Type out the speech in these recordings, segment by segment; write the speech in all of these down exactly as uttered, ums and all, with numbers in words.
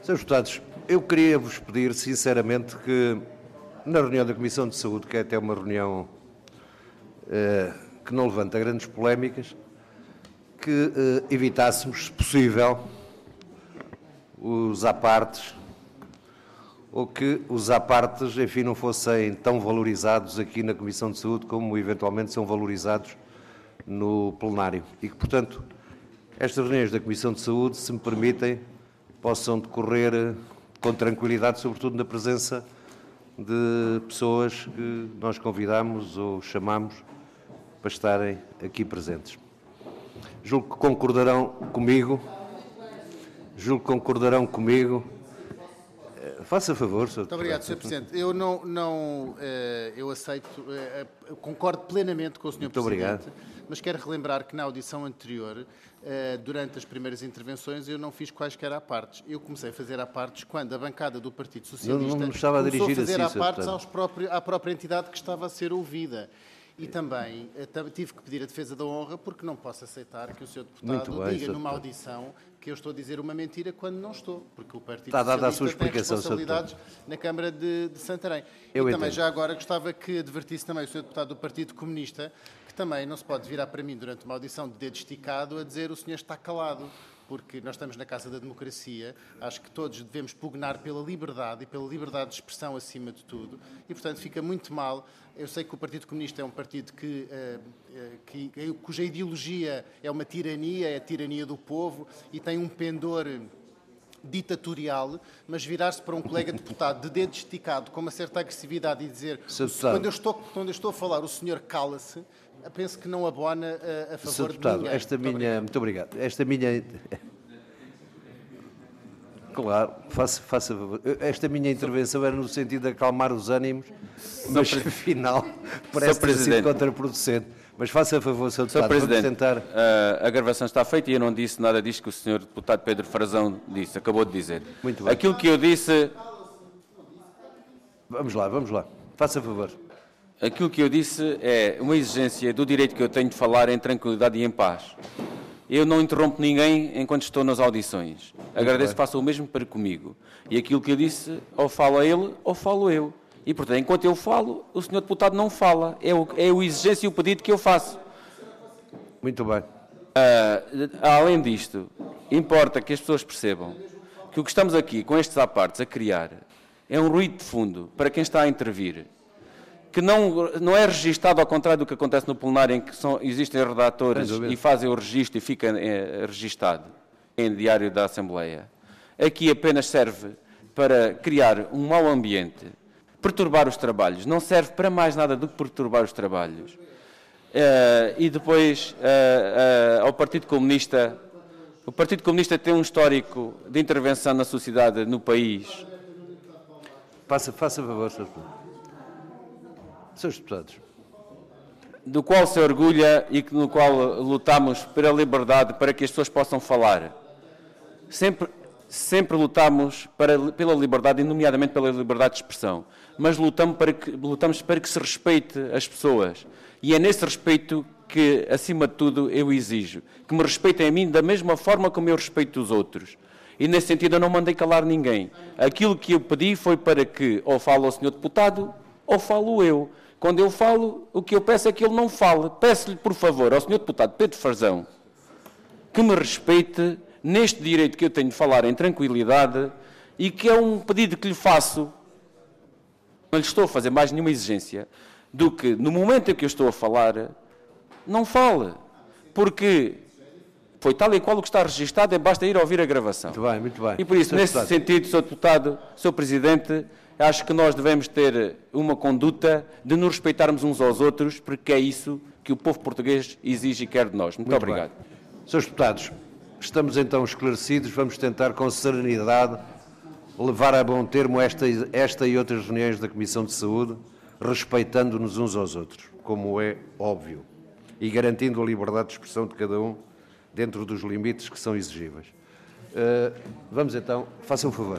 senhores Deputados, eu queria vos pedir, sinceramente, que na reunião da Comissão de Saúde, que é até uma reunião eh, que não levanta grandes polémicas, que eh, evitássemos, se possível, os apartes, ou que os apartes, enfim, não fossem tão valorizados aqui na Comissão de Saúde como eventualmente são valorizados no plenário. E que, portanto, estas reuniões da Comissão de Saúde, se me permitem, possam decorrer com tranquilidade, sobretudo na presença de pessoas que nós convidamos ou chamamos para estarem aqui presentes. Julgo que concordarão comigo, julgo que concordarão comigo. Faça favor, senhor. Muito obrigado, senhor Presidente. Eu não, não eu aceito, eu concordo plenamente com o senhor Muito Presidente, obrigado. Mas quero relembrar que na audição anterior, durante as primeiras intervenções, eu não fiz quaisquer apartes. Eu comecei a fazer apartes quando a bancada do Partido Socialista não, não estava a começou a dirigir fazer assim, apartes aos próprios, à própria entidade que estava a ser ouvida. E também tive que pedir a defesa da honra porque não posso aceitar que o senhor Deputado bem, diga senhor numa Deputado. audição que eu estou a dizer uma mentira quando não estou, porque o Partido Está dada a Socialista sua tem explicação, senhor responsabilidades na Câmara de, de Santarém. Eu e também entendo. já agora gostava que advertisse também o senhor Deputado do Partido Comunista que também não se pode virar para mim durante uma audição de dedo esticado a dizer o senhor está calado. Porque nós estamos na Casa da Democracia, acho que todos devemos pugnar pela liberdade e pela liberdade de expressão acima de tudo, e, portanto, fica muito mal. Eu sei que o Partido Comunista é um partido que, que, cuja ideologia é uma tirania, é a tirania do povo, e tem um pendor ditatorial, mas virar-se para um colega deputado de dedo esticado, com uma certa agressividade, e dizer, quando eu, estou, quando eu estou a falar, o senhor cala-se, penso que não abona a, a favor senhor de Deputado, ninguém. esta Muito minha... obrigado. Muito obrigado. Esta minha... Claro, faça, faça favor. Esta minha intervenção era no sentido de acalmar os ânimos, mas afinal parece ter sido contraproducente. Mas faça favor, senhor Deputado, senhor vamos Presidente, tentar... a gravação está feita e eu não disse nada disto que o senhor Deputado Pedro Frazão disse, acabou de dizer. Muito bem. Aquilo que eu disse... Vamos lá, vamos lá. Faça favor. Aquilo que eu disse é uma exigência do direito que eu tenho de falar em tranquilidade e em paz. Eu não interrompo ninguém enquanto estou nas audições. Agradeço que façam o mesmo para comigo. E aquilo que eu disse, ou fala ele, ou falo eu. E, portanto, enquanto eu falo, o senhor Deputado não fala. É o, é a exigência e o pedido que eu faço. Muito bem. Uh, além disto, importa que as pessoas percebam que o que estamos aqui, com estes apartes, a criar, é um ruído de fundo para quem está a intervir, que não, não é registado ao contrário do que acontece no plenário, em que são, existem redatores e fazem o registro e fica é, registado em diário da Assembleia. Aqui apenas serve para criar um mau ambiente, perturbar os trabalhos, não serve para mais nada do que perturbar os trabalhos. Uh, e depois, uh, uh, ao Partido Comunista, o Partido Comunista tem um histórico de intervenção na sociedade, no país. Faça, faça favor, senhor Deputado. Senhores Deputados. Do qual se orgulha e no qual lutamos pela liberdade, para que as pessoas possam falar. Sempre, sempre lutamos para, pela liberdade, e nomeadamente pela liberdade de expressão. Mas lutamos para, que, lutamos para que se respeite as pessoas. E é nesse respeito que, acima de tudo, eu exijo. Que me respeitem a mim da mesma forma como eu respeito os outros. E, nesse sentido, eu não mandei calar ninguém. Aquilo que eu pedi foi para que ou fale ao senhor Deputado ou falo eu. Quando eu falo, o que eu peço é que ele não fale. Peço-lhe, por favor, ao senhor Deputado Pedro Frazão, que me respeite neste direito que eu tenho de falar em tranquilidade e que é um pedido que lhe faço. Não lhe estou a fazer mais nenhuma exigência do que, no momento em que eu estou a falar, não fale. Porque foi tal e qual o que está registado, é basta ir ouvir a gravação. Muito bem, muito bem. E por isso, senhor nesse Deputado. sentido, senhor Deputado, senhor Presidente, acho que nós devemos ter uma conduta de nos respeitarmos uns aos outros, porque é isso que o povo português exige e quer de nós. Muito, Muito obrigado. Bem. Senhores Deputados, estamos então esclarecidos, vamos tentar com serenidade levar a bom termo esta, esta e outras reuniões da Comissão de Saúde, respeitando-nos uns aos outros, como é óbvio, e garantindo a liberdade de expressão de cada um dentro dos limites que são exigíveis. Uh, vamos então, façam um favor.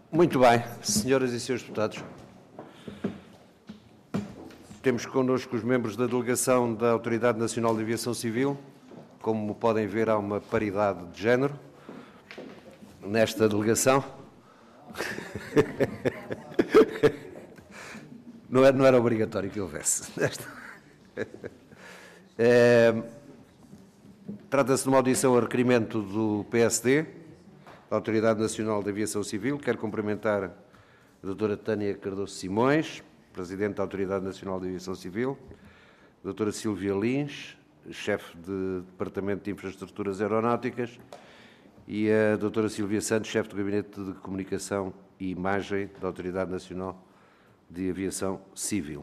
Muito bem, senhoras e senhores deputados. Temos connosco os membros da delegação da Autoridade Nacional de Aviação Civil. Como podem ver, há uma paridade de género nesta delegação. Não era, não era obrigatório que houvesse. É, trata-se de uma audição a requerimento do P S D, da Autoridade Nacional de Aviação Civil. Quero cumprimentar a doutora Tânia Cardoso Simões, Presidente da Autoridade Nacional de Aviação Civil, a doutora Silvia Lins, chefe de Departamento de Infraestruturas Aeronáuticas, e a doutora Silvia Santos, chefe do Gabinete de Comunicação e Imagem da Autoridade Nacional de Aviação Civil.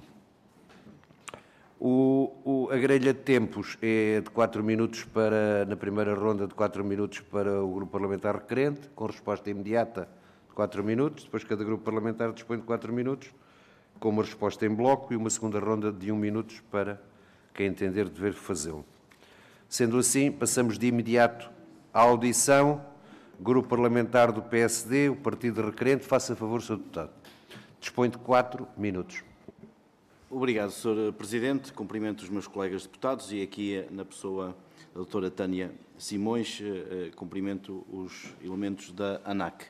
O, o, a grelha de tempos é de quatro minutos para, na primeira ronda, de quatro minutos para o grupo parlamentar requerente, com resposta imediata de quatro minutos, depois cada grupo parlamentar dispõe de quatro minutos, com uma resposta em bloco e uma segunda ronda de um minuto para quem entender dever fazê-lo. Sendo assim, passamos de imediato à audição. Grupo Parlamentar do P S D, o Partido Requerente, faça favor, senhor Deputado. Dispõe de quatro minutos. Obrigado, senhor Presidente. Cumprimento os meus colegas deputados e aqui na pessoa da doutora Tânia Simões, cumprimento os elementos da ANAC.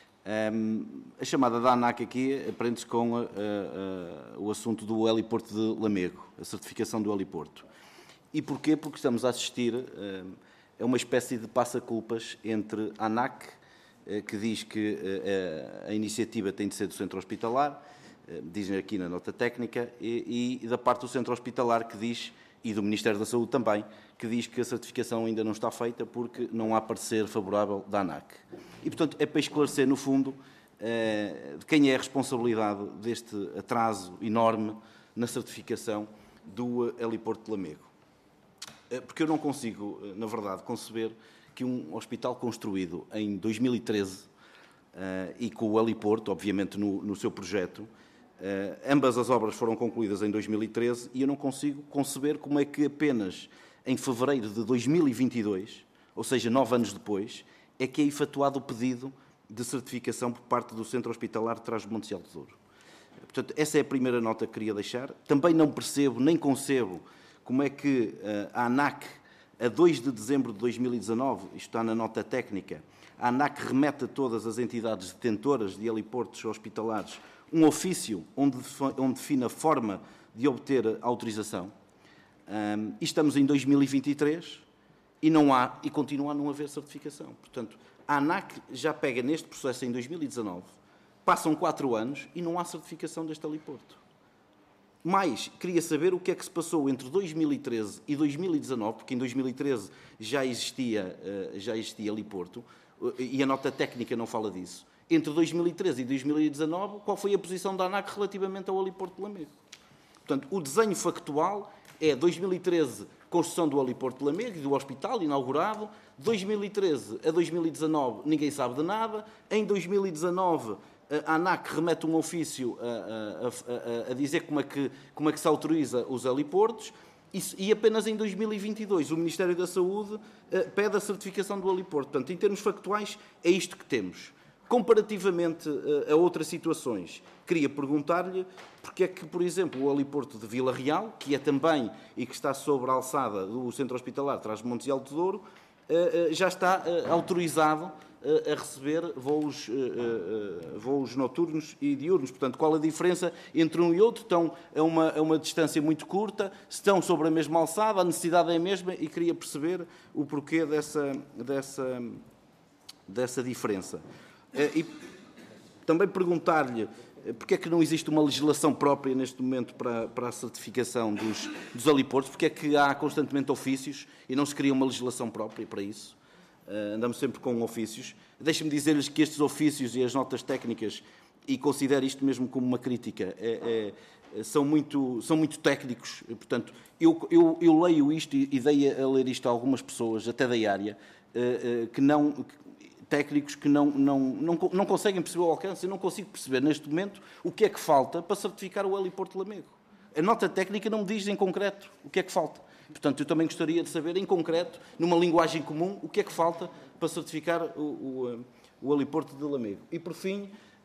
A chamada da ANAC aqui aprende-se com a, a, a, o assunto do heliporto de Lamego, a certificação do heliporto. E porquê? Porque estamos a assistir a uma espécie de passa-culpas entre a ANAC, que diz que a, a iniciativa tem de ser do centro hospitalar, dizem aqui na nota técnica, e, e da parte do centro hospitalar que diz, e do Ministério da Saúde também, que diz que a certificação ainda não está feita porque não há parecer favorável da ANAC. E, portanto, é para esclarecer, no fundo, eh, de quem é a responsabilidade deste atraso enorme na certificação do heliporto de Lamego. Eh, porque eu não consigo, na verdade, conceber que um hospital construído em dois mil e treze eh, e com o heliporto, obviamente, no, no seu projeto, Uh, ambas as obras foram concluídas em dois mil e treze e eu não consigo conceber como é que apenas em fevereiro de dois mil e vinte e dois, ou seja, nove anos depois, é que é efetuado o pedido de certificação por parte do Centro Hospitalar de Trás-os-Montes e Alto Douro. Portanto, essa é a primeira nota que queria deixar. Também não percebo, nem concebo, como é que uh, a ANAC, a dois de dezembro de dois mil e dezanove, isto está na nota técnica, a ANAC remete a todas as entidades detentoras de heliportos hospitalares um ofício onde, onde define a forma de obter a autorização. Um, e estamos em dois mil e vinte e três e não há, e continua a não haver certificação. Portanto, a ANAC já pega neste processo em dois mil e dezanove, passam quatro anos e não há certificação deste heliporto. Mais, queria saber o que é que se passou entre dois mil e treze e dois mil e dezanove, porque em dois mil e treze já existia, já existia heliporto, e a nota técnica não fala disso. Entre dois mil e treze e dois mil e dezanove, qual foi a posição da ANAC relativamente ao heliporto de Lamego? Portanto, o desenho factual é dois mil e treze, construção do heliporto de Lamego e do hospital inaugurado. dois mil e treze a dois mil e dezanove, ninguém sabe de nada. Em dois mil e dezanove, a ANAC remete um ofício a, a, a, a dizer como é, que, como é que se autoriza os heliportos. E apenas em dois mil e vinte e dois o Ministério da Saúde pede a certificação do heliporto. Portanto, em termos factuais, é isto que temos. Comparativamente a outras situações, queria perguntar-lhe porque é que, por exemplo, o heliporto de Vila Real, que é também e que está sobre a alçada do Centro Hospitalar Trás-os-Montes e Alto Douro, já está autorizado a receber voos, voos noturnos e diurnos. Portanto, qual a diferença entre um e outro? Estão a uma, a uma distância muito curta, estão sobre a mesma alçada, a necessidade é a mesma e queria perceber o porquê dessa, dessa, dessa diferença. E também perguntar-lhe porque é que não existe uma legislação própria neste momento para, para a certificação dos, dos heliportos, porque é que há constantemente ofícios e não se cria uma legislação própria para isso. Uh, andamos sempre com ofícios. Deixe-me dizer-lhes que estes ofícios e as notas técnicas, e considero isto mesmo como uma crítica, é, é, são, muito, são muito técnicos. Portanto, eu, eu, eu leio isto e, e dei a ler isto a algumas pessoas, até da área, uh, uh, que não... técnicos que não, não, não, não conseguem perceber o alcance. Eu não consigo perceber, neste momento, o que é que falta para certificar o heliporto de Lamego. A nota técnica não me diz em concreto o que é que falta. Portanto, eu também gostaria de saber, em concreto, numa linguagem comum, o que é que falta para certificar o, o, o heliporto de Lamego. E, por fim,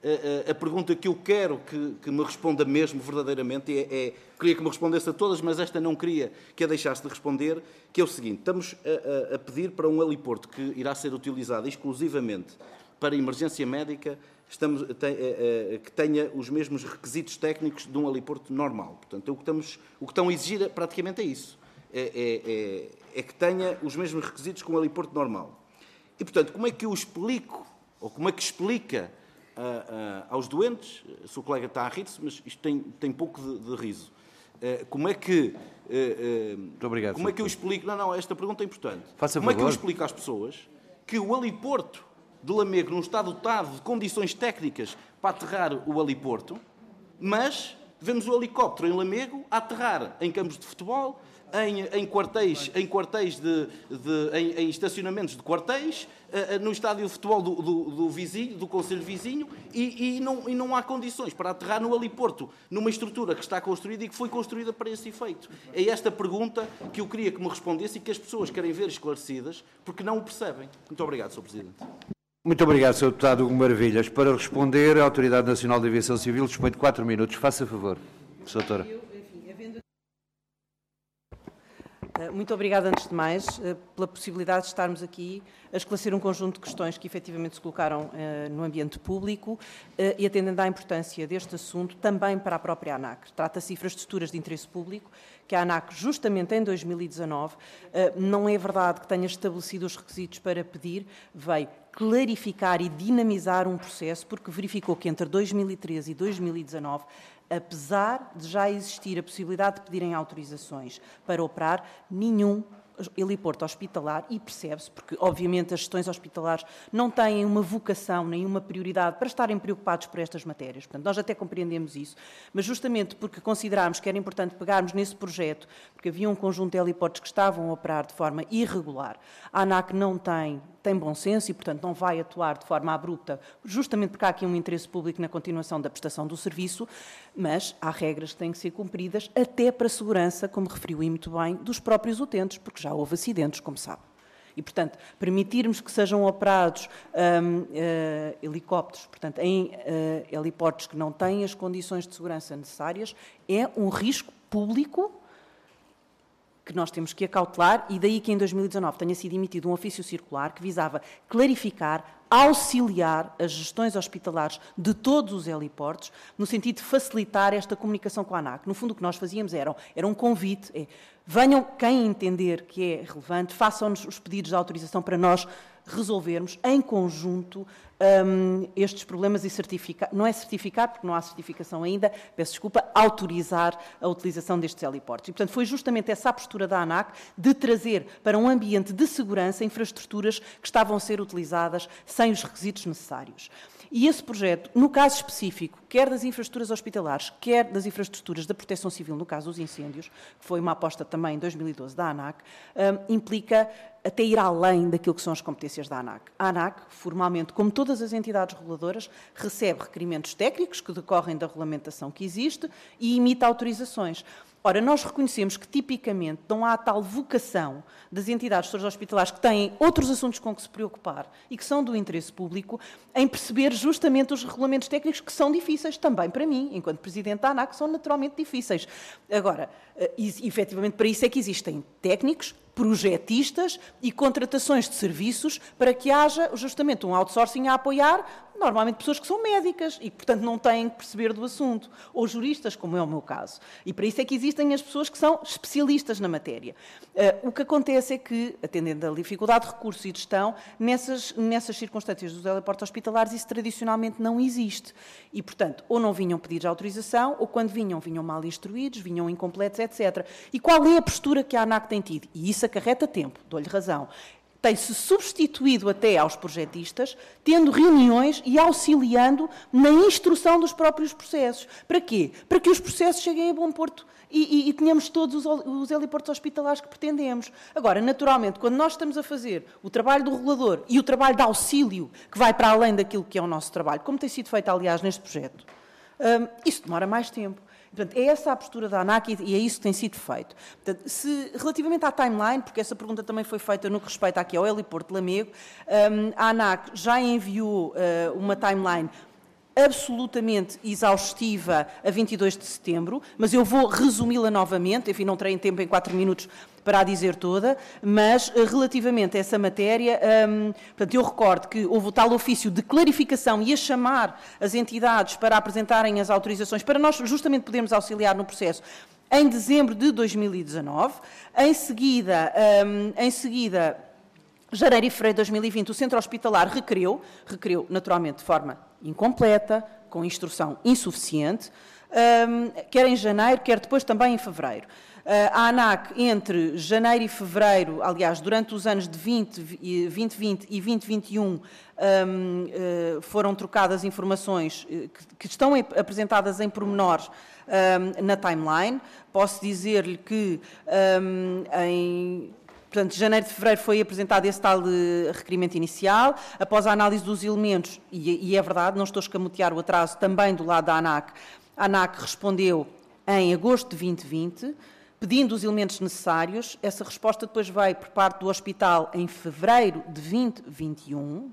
a, a pergunta que eu quero que, que me responda mesmo verdadeiramente, é, é, queria que me respondesse a todas, mas esta não queria que a deixasse de responder, que é o seguinte: estamos a, a, a pedir para um heliporto que irá ser utilizado exclusivamente para emergência médica, estamos, tem, é, é, que tenha os mesmos requisitos técnicos de um heliporto normal. Portanto, o que, estamos, o que estão a exigir praticamente é isso, é, é, é, é que tenha os mesmos requisitos que um heliporto normal. E, portanto, como é que eu explico, ou como é que explica uh, uh, aos doentes, o seu colega está a rir-se, mas isto tem, tem pouco de, de riso, uh, como é que... Uh, uh, Muito obrigado. Como é que eu explico... Não, não, esta pergunta é importante. Faça como favor. é que eu explico às pessoas que o heliporto de Lamego não está dotado de condições técnicas para aterrar o heliporto, mas vemos o helicóptero em Lamego a aterrar em campos de futebol, Em, em quartéis, em, quartéis de, de, em, em estacionamentos de quartéis, uh, no estádio de futebol do, do, do vizinho, do concelho vizinho, e, e, não, e não há condições para aterrar no heliporto, numa estrutura que está construída e que foi construída para esse efeito. É esta pergunta que eu queria que me respondesse e que as pessoas querem ver esclarecidas, porque não o percebem. Muito obrigado, senhor Presidente. Muito obrigado, senhor Deputado Hugo Maravilhas. Para responder, a Autoridade Nacional de Aviação Civil dispõe de quatro minutos. Faça favor, senhora Doutora. Muito obrigada, antes de mais, pela possibilidade de estarmos aqui a esclarecer um conjunto de questões que efetivamente se colocaram no ambiente público e atendendo à importância deste assunto também para a própria ANAC. Trata-se de infraestruturas de interesse público que a ANAC, justamente em dois mil e dezanove, não é verdade que tenha estabelecido os requisitos para pedir, veio clarificar e dinamizar um processo, porque verificou que entre dois mil e treze e dois mil e dezanove, apesar de já existir a possibilidade de pedirem autorizações para operar, nenhum heliporto hospitalar, e percebe-se, porque obviamente as gestões hospitalares não têm uma vocação, nem uma prioridade para estarem preocupados por estas matérias. Portanto, nós até compreendemos isso, mas justamente porque considerámos que era importante pegarmos nesse projeto, porque havia um conjunto de heliportos que estavam a operar de forma irregular. A ANAC não tem, tem bom senso e, portanto, não vai atuar de forma abrupta, justamente porque há aqui um interesse público na continuação da prestação do serviço, mas há regras que têm que ser cumpridas até para a segurança, como referiu e muito bem, dos próprios utentes, porque já houve acidentes, como sabe. E, portanto, permitirmos que sejam operados um, uh, helicópteros, portanto, em uh, heliportos que não têm as condições de segurança necessárias, é um risco público que nós temos que acautelar, e daí que em dois mil e dezanove tenha sido emitido um ofício circular que visava clarificar, auxiliar as gestões hospitalares de todos os heliportos, no sentido de facilitar esta comunicação com a ANAC. No fundo, o que nós fazíamos era, era um convite, é, venham quem entender que é relevante, façam-nos os pedidos de autorização para nós resolvermos em conjunto um, estes problemas e certificar, não é certificar, porque não há certificação ainda, peço desculpa, autorizar a utilização destes heliportos. E, portanto, foi justamente essa a postura da ANAC de trazer para um ambiente de segurança infraestruturas que estavam a ser utilizadas sem os requisitos necessários. E esse projeto, no caso específico, quer das infraestruturas hospitalares, quer das infraestruturas da proteção civil, no caso dos incêndios, que foi uma aposta também em dois mil e doze da ANAC, um, implica até ir além daquilo que são as competências da ANAC. A ANAC, formalmente, como todas as entidades reguladoras, recebe requerimentos técnicos que decorrem da regulamentação que existe e emite autorizações. Ora, nós reconhecemos que, tipicamente, não há tal vocação das entidades hospitalares que têm outros assuntos com que se preocupar e que são do interesse público em perceber justamente os regulamentos técnicos que são difíceis também para mim, enquanto Presidente da ANAC, são naturalmente difíceis. Agora, e, efetivamente, para isso é que existem técnicos, projetistas e contratações de serviços para que haja justamente um outsourcing a apoiar, normalmente pessoas que são médicas e que, portanto, não têm que perceber do assunto, ou juristas, como é o meu caso. E para isso é que existem as pessoas que são especialistas na matéria. Uh, o que acontece é que, atendendo à dificuldade de recursos e de gestão, nessas, nessas circunstâncias dos heliportos hospitalares, isso tradicionalmente não existe. E, portanto, ou não vinham pedidos de autorização, ou quando vinham, vinham mal instruídos, vinham incompletos, etcétera. E qual é a postura que a ANAC tem tido? E isso acarreta tempo, dou-lhe razão. Tem-se substituído até aos projetistas, tendo reuniões e auxiliando na instrução dos próprios processos. Para quê? Para que os processos cheguem a bom porto e, e, e tenhamos todos os, os heliportos hospitalares que pretendemos. Agora, naturalmente, quando nós estamos a fazer o trabalho do regulador e o trabalho de auxílio, que vai para além daquilo que é o nosso trabalho, como tem sido feito, aliás, neste projeto, hum, isso demora mais tempo. Portanto, é essa a postura da ANAC e é isso que tem sido feito. Portanto, se, relativamente à timeline, porque essa pergunta também foi feita no que respeita aqui ao heliporto de Lamego, um, a ANAC já enviou uh, uma timeline absolutamente exaustiva a vinte e dois de setembro, mas eu vou resumi-la novamente, enfim, não terei tempo em quatro minutos para a dizer toda, mas relativamente a essa matéria, hum, portanto, eu recordo que houve o tal ofício de clarificação e a chamar as entidades para apresentarem as autorizações, para nós justamente podermos auxiliar no processo, em dezembro de dois mil e dezanove. Em seguida, hum, em seguida, janeiro e fevereiro de dois mil e vinte, o Centro Hospitalar requereu, requereu naturalmente de forma incompleta, com instrução insuficiente, hum, quer em janeiro, quer depois também em fevereiro. A ANAC, entre janeiro e fevereiro, aliás, durante os anos de vinte vinte e vinte vinte e um, um, foram trocadas informações que, que estão apresentadas em pormenores um, na timeline. Posso dizer-lhe que um, em... Portanto, de janeiro de fevereiro foi apresentado esse tal de requerimento inicial. Após a análise dos elementos, e, e é verdade, não estou a escamotear o atraso também do lado da ANAC, a ANAC respondeu em agosto de vinte vinte, pedindo os elementos necessários. Essa resposta depois veio por parte do hospital em fevereiro de vinte vinte e um.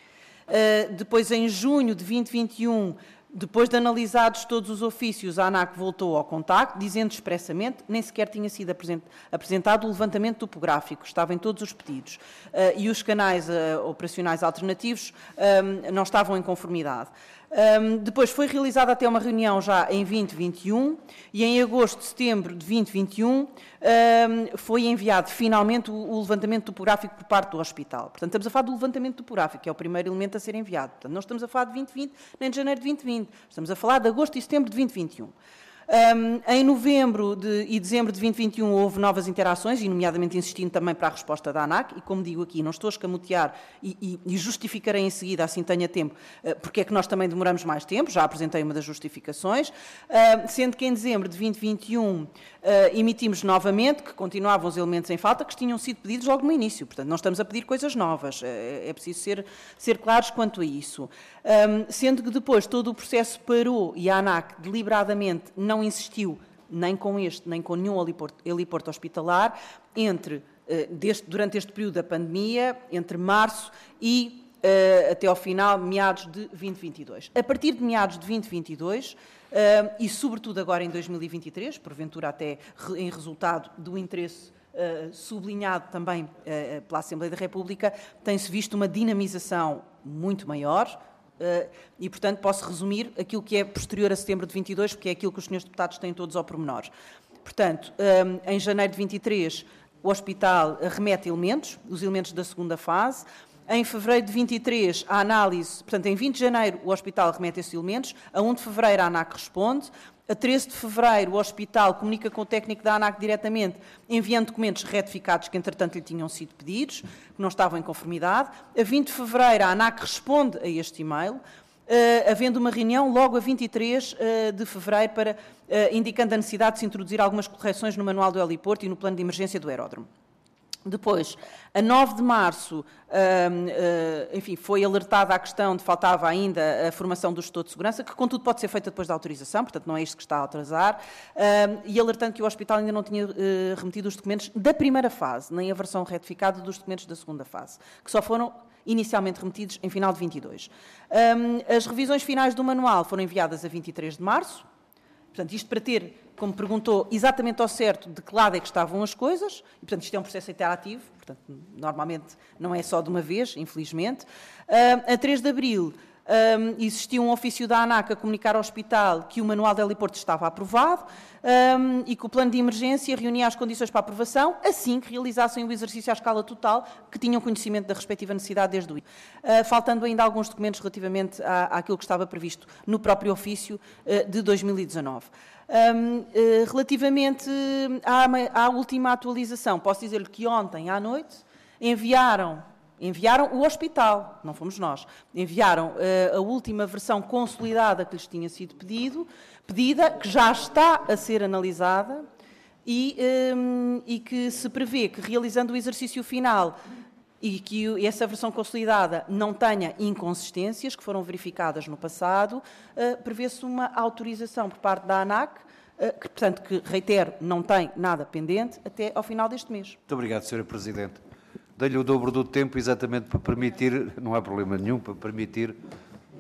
Uh, depois, em junho de vinte vinte e um, depois de analisados todos os ofícios, a ANAC voltou ao contacto, dizendo expressamente nem sequer tinha sido apresentado o levantamento topográfico, estava em todos os pedidos, uh, e os canais uh, operacionais alternativos um, não estavam em conformidade. Um, depois foi realizada até uma reunião já em vinte vinte e um e em agosto, setembro de vinte vinte e um um, foi enviado finalmente o, o levantamento topográfico por parte do hospital. Portanto, estamos a falar do levantamento topográfico, que é o primeiro elemento a ser enviado. Portanto, não estamos a falar de vinte vinte nem de janeiro de vinte vinte, estamos a falar de agosto e setembro de vinte vinte e um. Um, em novembro de, e dezembro de vinte vinte e um houve novas interações, e nomeadamente insistindo também para a resposta da ANAC, e como digo aqui, não estou a escamotear e, e, e justificarei em seguida, assim tenha tempo, uh, porque é que nós também demoramos mais tempo, já apresentei uma das justificações, uh, sendo que em dezembro de vinte vinte e um uh, emitimos novamente, que continuavam os elementos em falta, que tinham sido pedidos logo no início, portanto não estamos a pedir coisas novas, é, é preciso ser, ser claros quanto a isso. Um, sendo que depois todo o processo parou e a ANAC deliberadamente não insistiu nem com este, nem com nenhum heliporto, heliporto hospitalar entre, uh, deste, durante este período da pandemia, entre março e uh, até ao final, meados de vinte vinte e dois. A partir de meados de vinte vinte e dois, uh, e sobretudo agora em dois mil e vinte e três, porventura até re, em resultado do interesse uh, sublinhado também uh, pela Assembleia da República, tem-se visto uma dinamização muito maior. Uh, e, portanto, posso resumir aquilo que é posterior a setembro de vinte e dois, porque é aquilo que os senhores deputados têm todos ao pormenor. Portanto, um, em janeiro de vinte e três, o hospital remete elementos, os elementos da segunda fase. Em fevereiro de vinte e três, a análise, portanto, em vinte de janeiro, o hospital remete esses elementos. A primeiro de fevereiro, a ANAC responde. A treze de fevereiro, o hospital comunica com o técnico da ANAC diretamente, enviando documentos retificados que, entretanto, lhe tinham sido pedidos, que não estavam em conformidade. A vinte de fevereiro, a ANAC responde a este e-mail, uh, havendo uma reunião logo a vinte e três uh, de fevereiro, para, uh, indicando a necessidade de se introduzir algumas correções no manual do heliporto e no plano de emergência do aeródromo. Depois, a nove de março, enfim, foi alertada a questão de faltava ainda a formação do gestor de segurança, que contudo pode ser feita depois da autorização, portanto não é isto que está a atrasar, e alertando que o hospital ainda não tinha remetido os documentos da primeira fase, nem a versão retificada dos documentos da segunda fase, que só foram inicialmente remetidos em final de vinte e dois. As revisões finais do manual foram enviadas a vinte e três de março, portanto, isto para ter, como perguntou, exatamente ao certo de que lado é que estavam as coisas, e, portanto, isto é um processo interativo, portanto, normalmente não é só de uma vez, infelizmente. Uh, a três de abril, um, existiu um ofício da ANAC a comunicar ao hospital que o manual de heliporto estava aprovado um, e que o plano de emergência reunia as condições para a aprovação, assim que realizassem o exercício à escala total, que tinham conhecimento da respectiva necessidade desde o início. Uh, faltando ainda alguns documentos relativamente à, àquilo que estava previsto no próprio ofício uh, de dois mil e dezanove. Um, uh, relativamente à, à última atualização, posso dizer-lhe que ontem à noite enviaram, enviaram o hospital, não fomos nós, enviaram uh, a última versão consolidada que lhes tinha sido pedido, pedida, que já está a ser analisada e, um, e que se prevê que, realizando o exercício final, e que essa versão consolidada não tenha inconsistências que foram verificadas no passado, uh, prevê-se uma autorização por parte da ANAC, uh, que, portanto, que, reitero, não tem nada pendente até ao final deste mês. Muito obrigado, senhora Presidente. Dei-lhe o dobro do tempo exatamente para permitir, não há problema nenhum, para permitir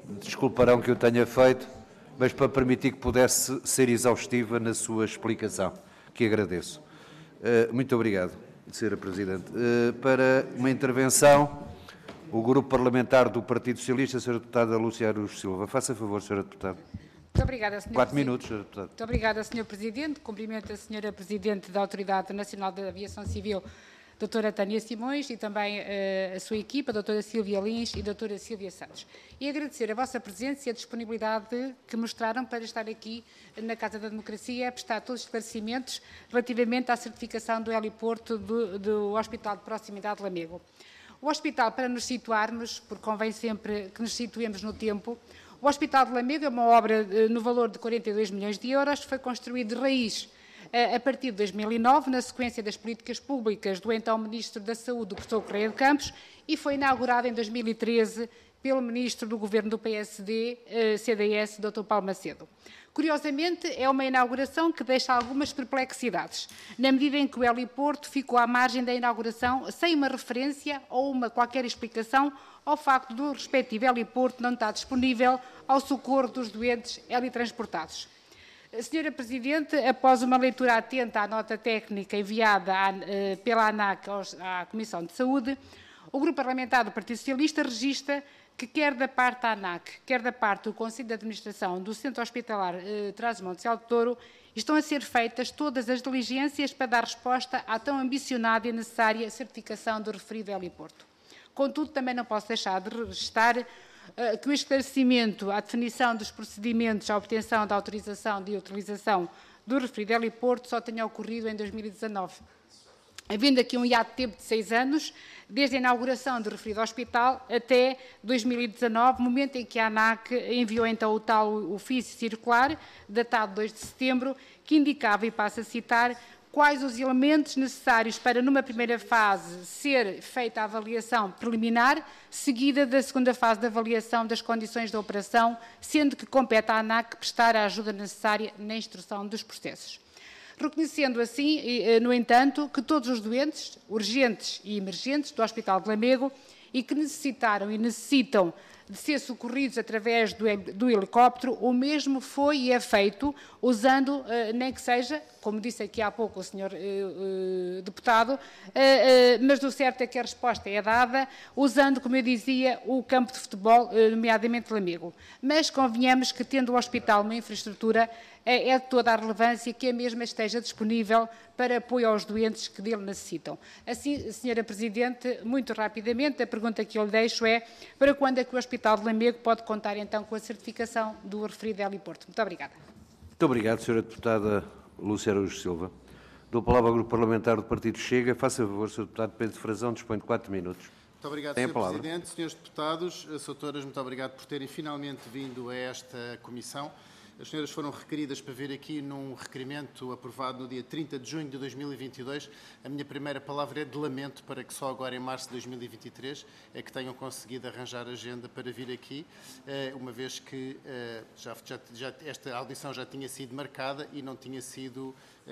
desculparão que eu tenha feito, mas para permitir que pudesse ser exaustiva na sua explicação, que agradeço. Muito obrigado, senhora Presidente. Para uma intervenção, o Grupo Parlamentar do Partido Socialista, a senhora Deputada Lúcia Araújo Silva. Faça favor, senhora Deputada. Muito obrigada, senhora Quatro minutos, senhora Deputada. Muito obrigada, senhor Presidente. Cumprimento a senhora Presidente da Autoridade Nacional da Aviação Civil, doutora Tânia Simões, e também uh, a sua equipa, a doutora Sílvia Lins e a doutora Sílvia Santos. E agradecer a vossa presença e a disponibilidade que mostraram para estar aqui na Casa da Democracia a prestar todos os esclarecimentos relativamente à certificação do heliporto do, do Hospital de Proximidade de Lamego. O hospital, para nos situarmos, porque convém sempre que nos situemos no tempo, o Hospital de Lamego é uma obra uh, no valor de quarenta e dois milhões de euros, foi construído de raiz a partir de dois mil e nove, na sequência das políticas públicas do então Ministro da Saúde, o professor Correia de Campos, e foi inaugurado em dois mil e treze pelo Ministro do Governo do P S D, C D S, doutor Paulo Macedo. Curiosamente, é uma inauguração que deixa algumas perplexidades, na medida em que o heliporto ficou à margem da inauguração sem uma referência ou uma qualquer explicação ao facto do respectivo heliporto não estar disponível ao socorro dos doentes helitransportados. Senhora Presidente, após uma leitura atenta à nota técnica enviada à, pela ANAC à Comissão de Saúde, o Grupo Parlamentar do Partido Socialista registra que quer da parte da ANAC, quer da parte do Conselho de Administração do Centro Hospitalar eh, Trás-os-Montes e Alto Douro, estão a ser feitas todas as diligências para dar resposta à tão ambicionada e necessária certificação do referido heliporto. Contudo, também não posso deixar de registrar que o esclarecimento à definição dos procedimentos à obtenção da autorização de utilização do referido heliporto só tenha ocorrido em dois mil e dezanove. Havendo aqui um hiato de tempo de seis anos, desde a inauguração do referido hospital até dois mil e dezanove, momento em que a ANAC enviou então o tal ofício circular, datado dois de setembro, que indicava, e passo a citar, quais os elementos necessários para, numa primeira fase, ser feita a avaliação preliminar, seguida da segunda fase de avaliação das condições da operação, sendo que compete à ANAC prestar a ajuda necessária na instrução dos processos. Reconhecendo assim, no entanto, que todos os doentes, urgentes e emergentes, do Hospital de Lamego e que necessitaram e necessitam de ser socorridos através do, do helicóptero, o mesmo foi e é feito usando, eh, nem que seja, como disse aqui há pouco o senhor eh, eh, deputado, eh, eh, mas o certo é que a resposta é dada usando, como eu dizia, o campo de futebol, eh, nomeadamente Lamego. Mas convenhamos que, tendo o hospital uma infraestrutura, é, é de toda a relevância que a mesma esteja disponível para apoio aos doentes que dele necessitam. Assim, senhora Presidente, muito rapidamente, a pergunta que eu lhe deixo é para quando é que o Hospital de Lamego pode contar então com a certificação do referido heliporto? Muito obrigada. Muito obrigado, senhora Deputada Lúcia Araújo Silva. Dou a palavra ao Grupo Parlamentar do Partido Chega. Faça favor, senhor Deputado Pedro Frazão, dispõe de quatro minutos. Muito obrigado, senhor Presidente. Senhores Deputados, Soutoras, muito obrigado por terem finalmente vindo a esta comissão. As senhoras foram requeridas para vir aqui num requerimento aprovado no dia trinta de junho de dois mil e vinte e dois. A minha primeira palavra é de lamento para que só agora em março de dois mil e vinte e três é que tenham conseguido arranjar agenda para vir aqui, uma vez que já, já, já, esta audição já tinha sido marcada e não tinha sido,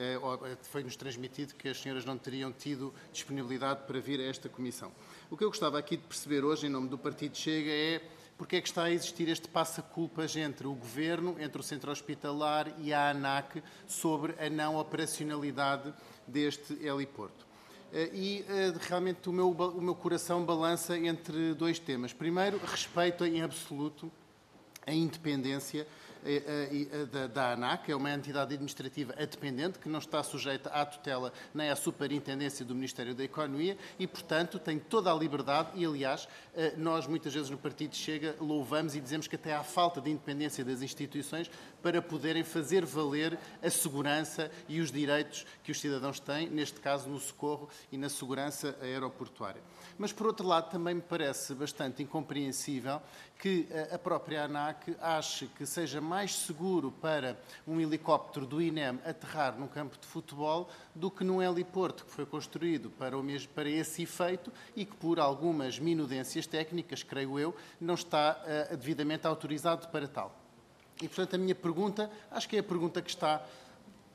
foi-nos transmitido que as senhoras não teriam tido disponibilidade para vir a esta comissão. O que eu gostava aqui de perceber hoje, em nome do Partido Chega, é porque é que está a existir este passa-culpas entre o Governo, entre o Centro Hospitalar e a ANAC sobre a não operacionalidade deste heliporto. E realmente o meu, o meu coração balança entre dois temas. Primeiro, respeito em absoluto a independência da, da ANAC, é uma entidade administrativa independente que não está sujeita à tutela nem à superintendência do Ministério da Economia e, portanto, tem toda a liberdade e, aliás, nós muitas vezes no Partido Chega louvamos e dizemos que até há falta de independência das instituições para poderem fazer valer a segurança e os direitos que os cidadãos têm, neste caso no socorro e na segurança aeroportuária. Mas, por outro lado, também me parece bastante incompreensível que a própria ANAC ache que seja mais seguro para um helicóptero do I N E M aterrar num campo de futebol do que num heliporto que foi construído para, o mesmo, para esse efeito e que, por algumas minudências técnicas, creio eu, não está uh, devidamente autorizado para tal. E, portanto, a minha pergunta, acho que é a pergunta que está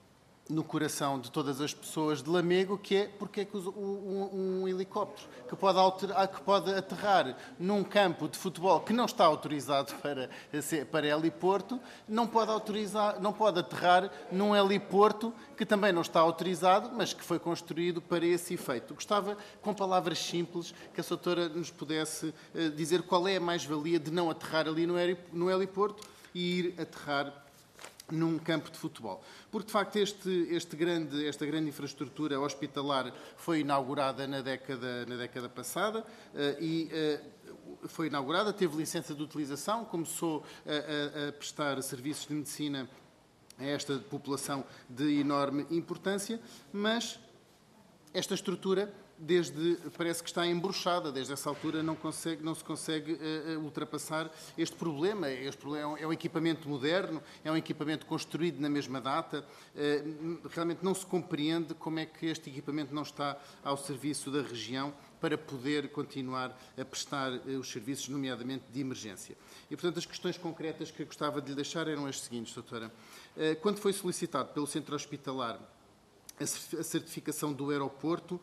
no coração de todas as pessoas de Lamego, que é porque é que um, um helicóptero que pode, alterar, que pode aterrar num campo de futebol que não está autorizado para, para heliporto, não pode, autorizar, não pode aterrar num heliporto que também não está autorizado, mas que foi construído para esse efeito. Gostava, com palavras simples, que a doutora nos pudesse dizer qual é a mais-valia de não aterrar ali no heliporto e ir aterrar num campo de futebol. Porque, de facto, este, este grande, esta grande infraestrutura hospitalar foi inaugurada na década, na década passada uh, e uh, foi inaugurada, teve licença de utilização, começou a, a, a prestar serviços de medicina a esta população de enorme importância, mas esta estrutura desde, parece que está embruxada, desde essa altura não, consegue, não se consegue uh, ultrapassar este problema. Este problema é um equipamento moderno, é um equipamento construído na mesma data, uh, realmente não se compreende como é que este equipamento não está ao serviço da região para poder continuar a prestar uh, os serviços, nomeadamente de emergência. E, portanto, as questões concretas que eu gostava de lhe deixar eram as seguintes, doutora. Uh, quando foi solicitado pelo Centro Hospitalar a certificação do aeroporto,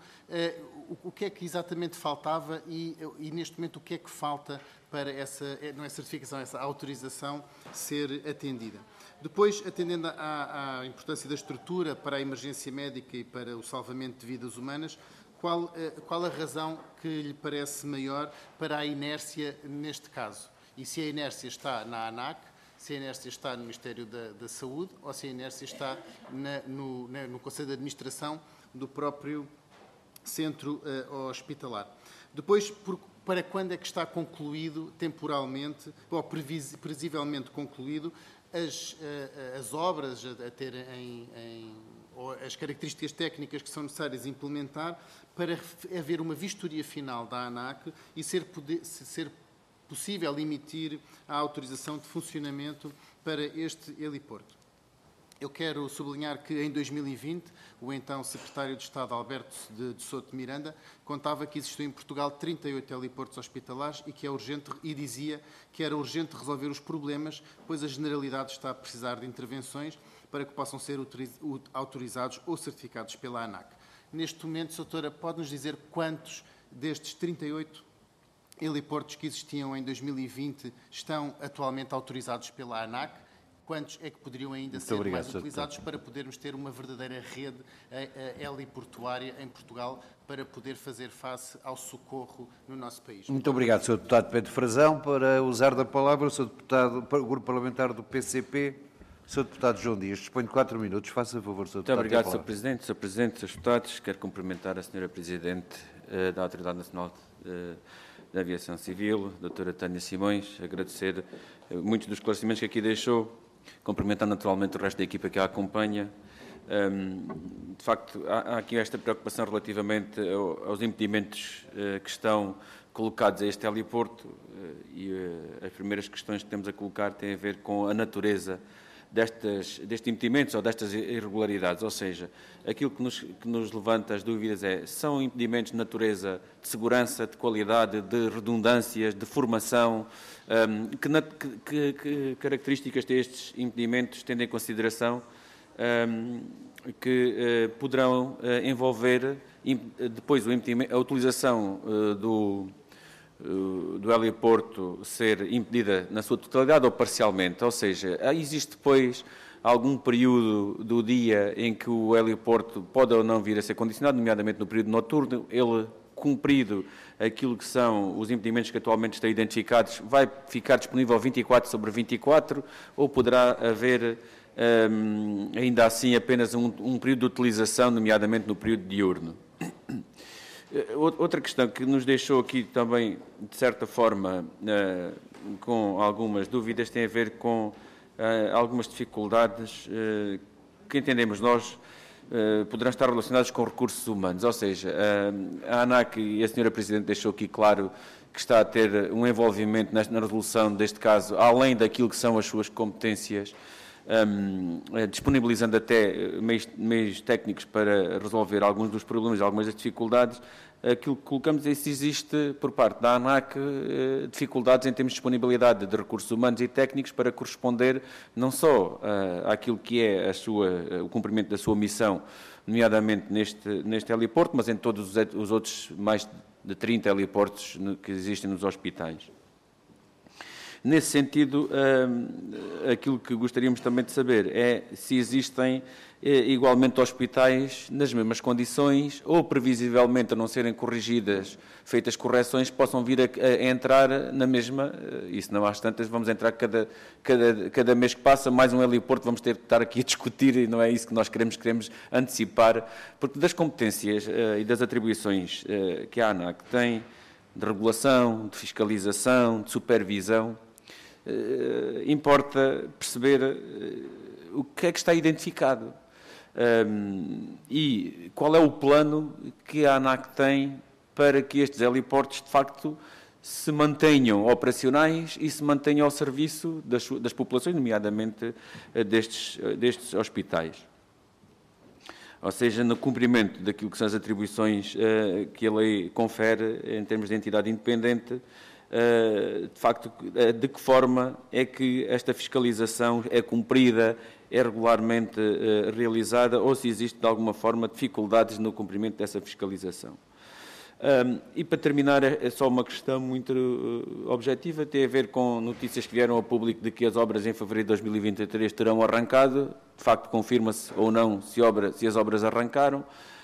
o que é que exatamente faltava e, e, neste momento, o que é que falta para essa, não é certificação, essa autorização ser atendida? Depois, atendendo à, à importância da estrutura para a emergência médica e para o salvamento de vidas humanas, qual, qual a razão que lhe parece maior para a inércia neste caso? E se a inércia está na ANAC, se a inércia está no Ministério da, da Saúde ou se a inércia está na, no, na, no Conselho de Administração do próprio Centro uh, Hospitalar. Depois, por, para quando é que está concluído temporalmente, ou previs, previsivelmente concluído, as, uh, as obras a, a ter em, em, ou as características técnicas que são necessárias implementar para haver uma vistoria final da ANAC e ser, poder, ser possível emitir a autorização de funcionamento para este heliporto. Eu quero sublinhar que em dois mil e vinte o então Secretário de Estado Alberto de, de Souto de Miranda contava que existiam em Portugal trinta e oito heliportos hospitalares e que é urgente e dizia que era urgente resolver os problemas, pois a Generalidade está a precisar de intervenções para que possam ser autorizados ou certificados pela ANAC. Neste momento, doutora, pode-nos dizer quantos destes trinta e oito heliportos que existiam em dois mil e vinte estão atualmente autorizados pela ANAC? Quantos é que poderiam ainda Muito ser obrigado, mais utilizados para podermos ter uma verdadeira rede heliportuária em Portugal para poder fazer face ao socorro no nosso país? Muito obrigado, senhor Deputado Pedro Frazão. Para usar da palavra, o senhor Deputado, o Grupo Parlamentar do P C P, o senhor Deputado João Dias. Dispõe de quatro minutos. Faça favor, senhor Deputado. Muito obrigado, senhor Presidente. senhor Presidente, senhores Deputados, quero cumprimentar a senhora Presidente uh, da Autoridade Nacional uh, da Aviação Civil, a doutora Tânia Simões, agradecer uh, muitos dos esclarecimentos que aqui deixou, cumprimentar naturalmente o resto da equipa que a acompanha. Um, de facto, há, há aqui esta preocupação relativamente ao, aos impedimentos uh, que estão colocados a este heliporto uh, e uh, as primeiras questões que temos a colocar têm a ver com a natureza destas, destes impedimentos ou destas irregularidades, ou seja, aquilo que nos, que nos levanta as dúvidas é, são impedimentos de natureza de segurança, de qualidade, de redundâncias, de formação, um, que, na, que, que características destes impedimentos tendo em consideração um, que uh, poderão uh, envolver depois o a utilização uh, do do heliporto ser impedida na sua totalidade ou parcialmente, ou seja, existe depois algum período do dia em que o heliporto pode ou não vir a ser condicionado, nomeadamente no período noturno, ele, cumprido aquilo que são os impedimentos que atualmente estão identificados, vai ficar disponível vinte e quatro sobre vinte e quatro ou poderá haver um, ainda assim apenas um, um período de utilização, nomeadamente no período diurno. Outra questão que nos deixou aqui também, de certa forma, com algumas dúvidas, tem a ver com algumas dificuldades que entendemos nós poderão estar relacionadas com recursos humanos. Ou seja, a ANAC e a senhora Presidente deixou aqui claro que está a ter um envolvimento na resolução deste caso, além daquilo que são as suas competências um, disponibilizando até meios, meios técnicos para resolver alguns dos problemas, algumas das dificuldades, aquilo que colocamos é se existe, por parte da ANAC, dificuldades em termos de disponibilidade de recursos humanos e técnicos para corresponder não só uh, àquilo que é a sua, o cumprimento da sua missão, nomeadamente neste, neste heliporto, mas em todos os, os outros mais de trinta heliportos que existem nos hospitais. Nesse sentido, uh, aquilo que gostaríamos também de saber é se existem igualmente hospitais nas mesmas condições ou, previsivelmente, a não serem corrigidas, feitas correções, possam vir a, a entrar na mesma, e se não há tantas, vamos entrar cada, cada, cada mês que passa, mais um heliporto, vamos ter que estar aqui a discutir, e não é isso que nós queremos, queremos antecipar, porque das competências uh, e das atribuições uh, que a ANAC tem, de regulação, de fiscalização, de supervisão, uh, importa perceber uh, o que é que está identificado. Um, e qual é o plano que a ANAC tem para que estes heliportos, de facto, se mantenham operacionais e se mantenham ao serviço das, das populações, nomeadamente destes, destes hospitais. Ou seja, no cumprimento daquilo que são as atribuições uh, que a lei confere em termos de entidade independente, uh, de facto, uh, de que forma é que esta fiscalização é cumprida, é regularmente uh, realizada, ou se existe, de alguma forma, dificuldades no cumprimento dessa fiscalização. Um, e, para terminar, é só uma questão muito uh, objetiva, tem a ver com notícias que vieram ao público de que as obras em fevereiro de dois mil e vinte e três terão arrancado. De facto, confirma-se ou não se, obra, se as obras arrancaram, uh,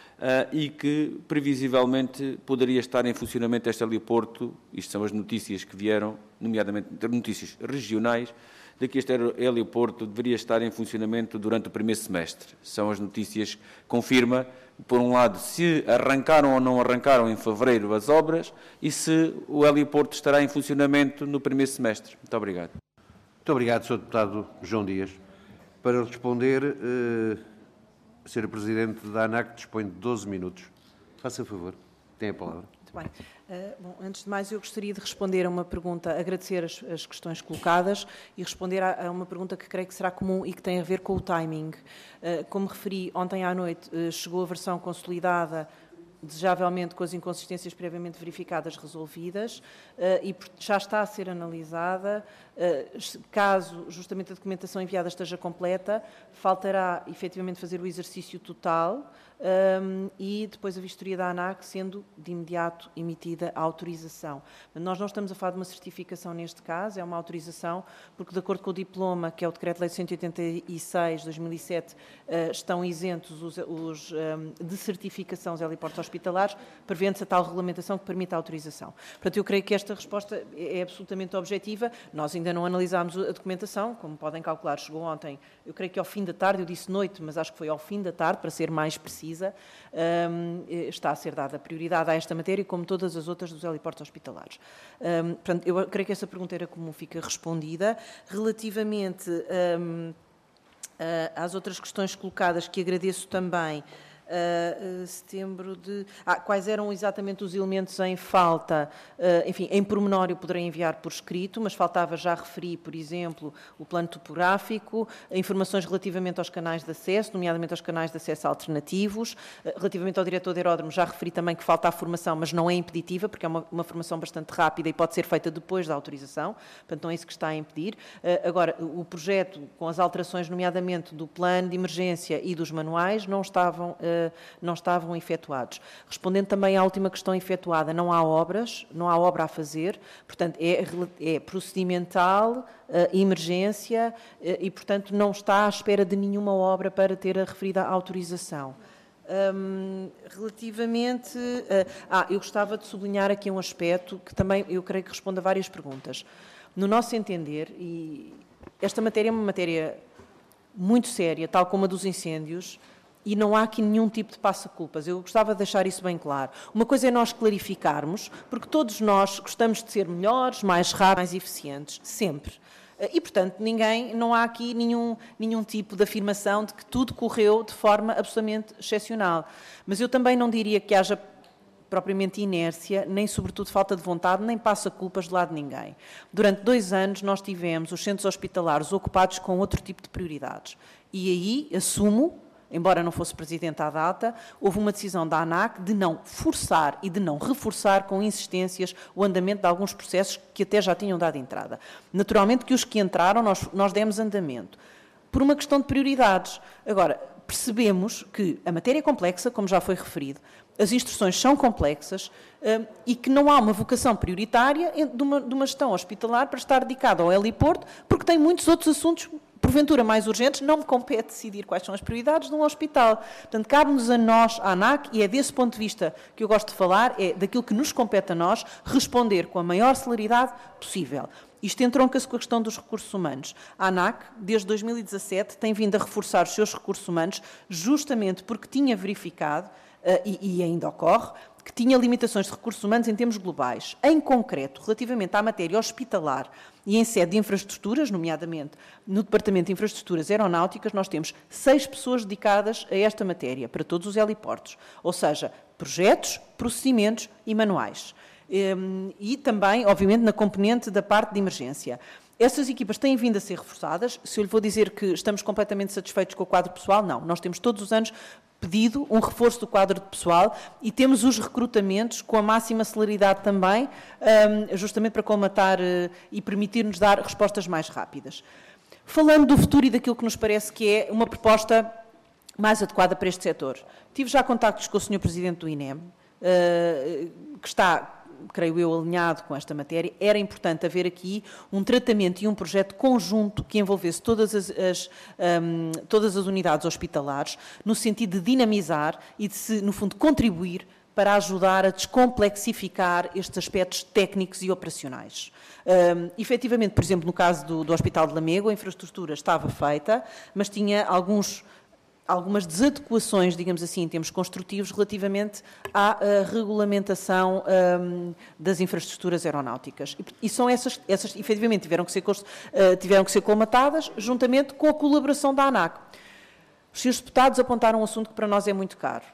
e que, previsivelmente, poderia estar em funcionamento este heliporto, isto são as notícias que vieram, nomeadamente notícias regionais, de que este heliporto deveria estar em funcionamento durante o primeiro semestre. São as notícias que confirma, por um lado, se arrancaram ou não arrancaram em fevereiro as obras e se o heliporto estará em funcionamento no primeiro semestre. Muito obrigado. Muito obrigado, senhor Deputado João Dias. Para responder, eh, a senhora Presidente da ANAC dispõe de doze minutos. Faça favor, tem a palavra. Muito bem. Uh, bom, antes de mais, eu gostaria de responder a uma pergunta, agradecer as, as questões colocadas e responder a, a uma pergunta que creio que será comum e que tem a ver com o timing. Uh, como referi, ontem à noite uh, chegou a versão consolidada, desejavelmente com as inconsistências previamente verificadas resolvidas, uh, e já está a ser analisada. Uh, caso justamente a documentação enviada esteja completa, faltará efetivamente fazer o exercício total, Um, e depois a vistoria da ANAC, sendo de imediato emitida a autorização. Mas nós não estamos a falar de uma certificação neste caso, é uma autorização, porque de acordo com o diploma, que é o Decreto-Lei cento e oitenta e seis de dois mil e sete, uh, estão isentos os, os, um, de certificação os heliportos hospitalares, prevendo-se a tal regulamentação que permite a autorização. Portanto, eu creio que esta resposta é, é absolutamente objetiva. Nós ainda não analisámos a documentação, como podem calcular, chegou ontem, eu creio que ao fim da tarde, eu disse noite, mas acho que foi ao fim da tarde, para ser mais preciso. Um, está a ser dada prioridade a esta matéria, como todas as outras dos heliportos hospitalares. Um, portanto, eu creio que essa pergunta era como fica respondida. Relativamente um, às outras questões colocadas, que agradeço também, Uh, uh, setembro de... Ah, quais eram exatamente os elementos em falta? Uh, enfim, em pormenor eu poderei enviar por escrito, mas faltava, já referi, por exemplo, o plano topográfico, informações relativamente aos canais de acesso, nomeadamente aos canais de acesso alternativos. Uh, relativamente ao diretor de aeródromo, já referi também que falta a formação, mas não é impeditiva, porque é uma, uma formação bastante rápida e pode ser feita depois da autorização, portanto não é isso que está a impedir. Uh, agora, o projeto, com as alterações, nomeadamente do plano de emergência e dos manuais, não estavam... Uh, não estavam efetuados. Respondendo também à última questão efetuada, não há obras, não há obra a fazer, portanto, é, é procedimental, emergência, e, portanto, não está à espera de nenhuma obra para ter a referida autorização. Um, relativamente... Uh, ah, eu gostava de sublinhar aqui um aspecto que também, eu creio que responde a várias perguntas. No nosso entender, e esta matéria é uma matéria muito séria, tal como a dos incêndios, e não há aqui nenhum tipo de passa-culpas. Eu gostava de deixar isso bem claro. Uma coisa é nós clarificarmos, porque todos nós gostamos de ser melhores, mais rápidos, mais eficientes, sempre. E, portanto, ninguém, não há aqui nenhum, nenhum tipo de afirmação de que tudo correu de forma absolutamente excepcional. Mas eu também não diria que haja propriamente inércia, nem sobretudo falta de vontade, nem passa culpas de lado de ninguém. Durante dois anos nós tivemos os centros hospitalares ocupados com outro tipo de prioridades. E aí, assumo, embora não fosse Presidente à data, houve uma decisão da ANAC de não forçar e de não reforçar com insistências o andamento de alguns processos que até já tinham dado entrada. Naturalmente que os que entraram nós, nós demos andamento, por uma questão de prioridades. Agora, percebemos que a matéria é complexa, como já foi referido, as instruções são complexas uh, e que não há uma vocação prioritária de uma, de uma gestão hospitalar para estar dedicada ao heliporto, porque tem muitos outros assuntos porventura mais urgentes, não me compete decidir quais são as prioridades de um hospital. Portanto, cabe-nos a nós, a ANAC, e é desse ponto de vista que eu gosto de falar, é daquilo que nos compete a nós, responder com a maior celeridade possível. Isto entronca-se com a questão dos recursos humanos. A ANAC, desde dois mil e dezassete, tem vindo a reforçar os seus recursos humanos, justamente porque tinha verificado, uh, e, e ainda ocorre, que tinha limitações de recursos humanos em termos globais. Em concreto, relativamente à matéria hospitalar e em sede de infraestruturas, nomeadamente no Departamento de Infraestruturas Aeronáuticas, nós temos seis pessoas dedicadas a esta matéria, para todos os heliportos. Ou seja, projetos, procedimentos e manuais. E também, obviamente, na componente da parte de emergência. Essas equipas têm vindo a ser reforçadas. Se eu lhe vou dizer que estamos completamente satisfeitos com o quadro pessoal, não. Nós temos todos os anos pedido um reforço do quadro de pessoal e temos os recrutamentos com a máxima celeridade também, justamente para colmatar e permitir-nos dar respostas mais rápidas. Falando do futuro e daquilo que nos parece que é uma proposta mais adequada para este setor. Tive já contactos com o senhor Presidente do I N E M, que está, creio eu, alinhado com esta matéria. Era importante haver aqui um tratamento e um projeto conjunto que envolvesse todas as, as, um, todas as unidades hospitalares, no sentido de dinamizar e de, se, no fundo, contribuir para ajudar a descomplexificar estes aspectos técnicos e operacionais. Um, efetivamente, por exemplo, no caso do, do Hospital de Lamego, a infraestrutura estava feita, mas tinha alguns... algumas desadequações, digamos assim, em termos construtivos, relativamente à uh, regulamentação um, das infraestruturas aeronáuticas. E, e são essas, essas, efetivamente, tiveram que ser, uh, tiveram que ser colmatadas, juntamente com a colaboração da ANAC. Os senhores deputados apontaram um assunto que para nós é muito caro.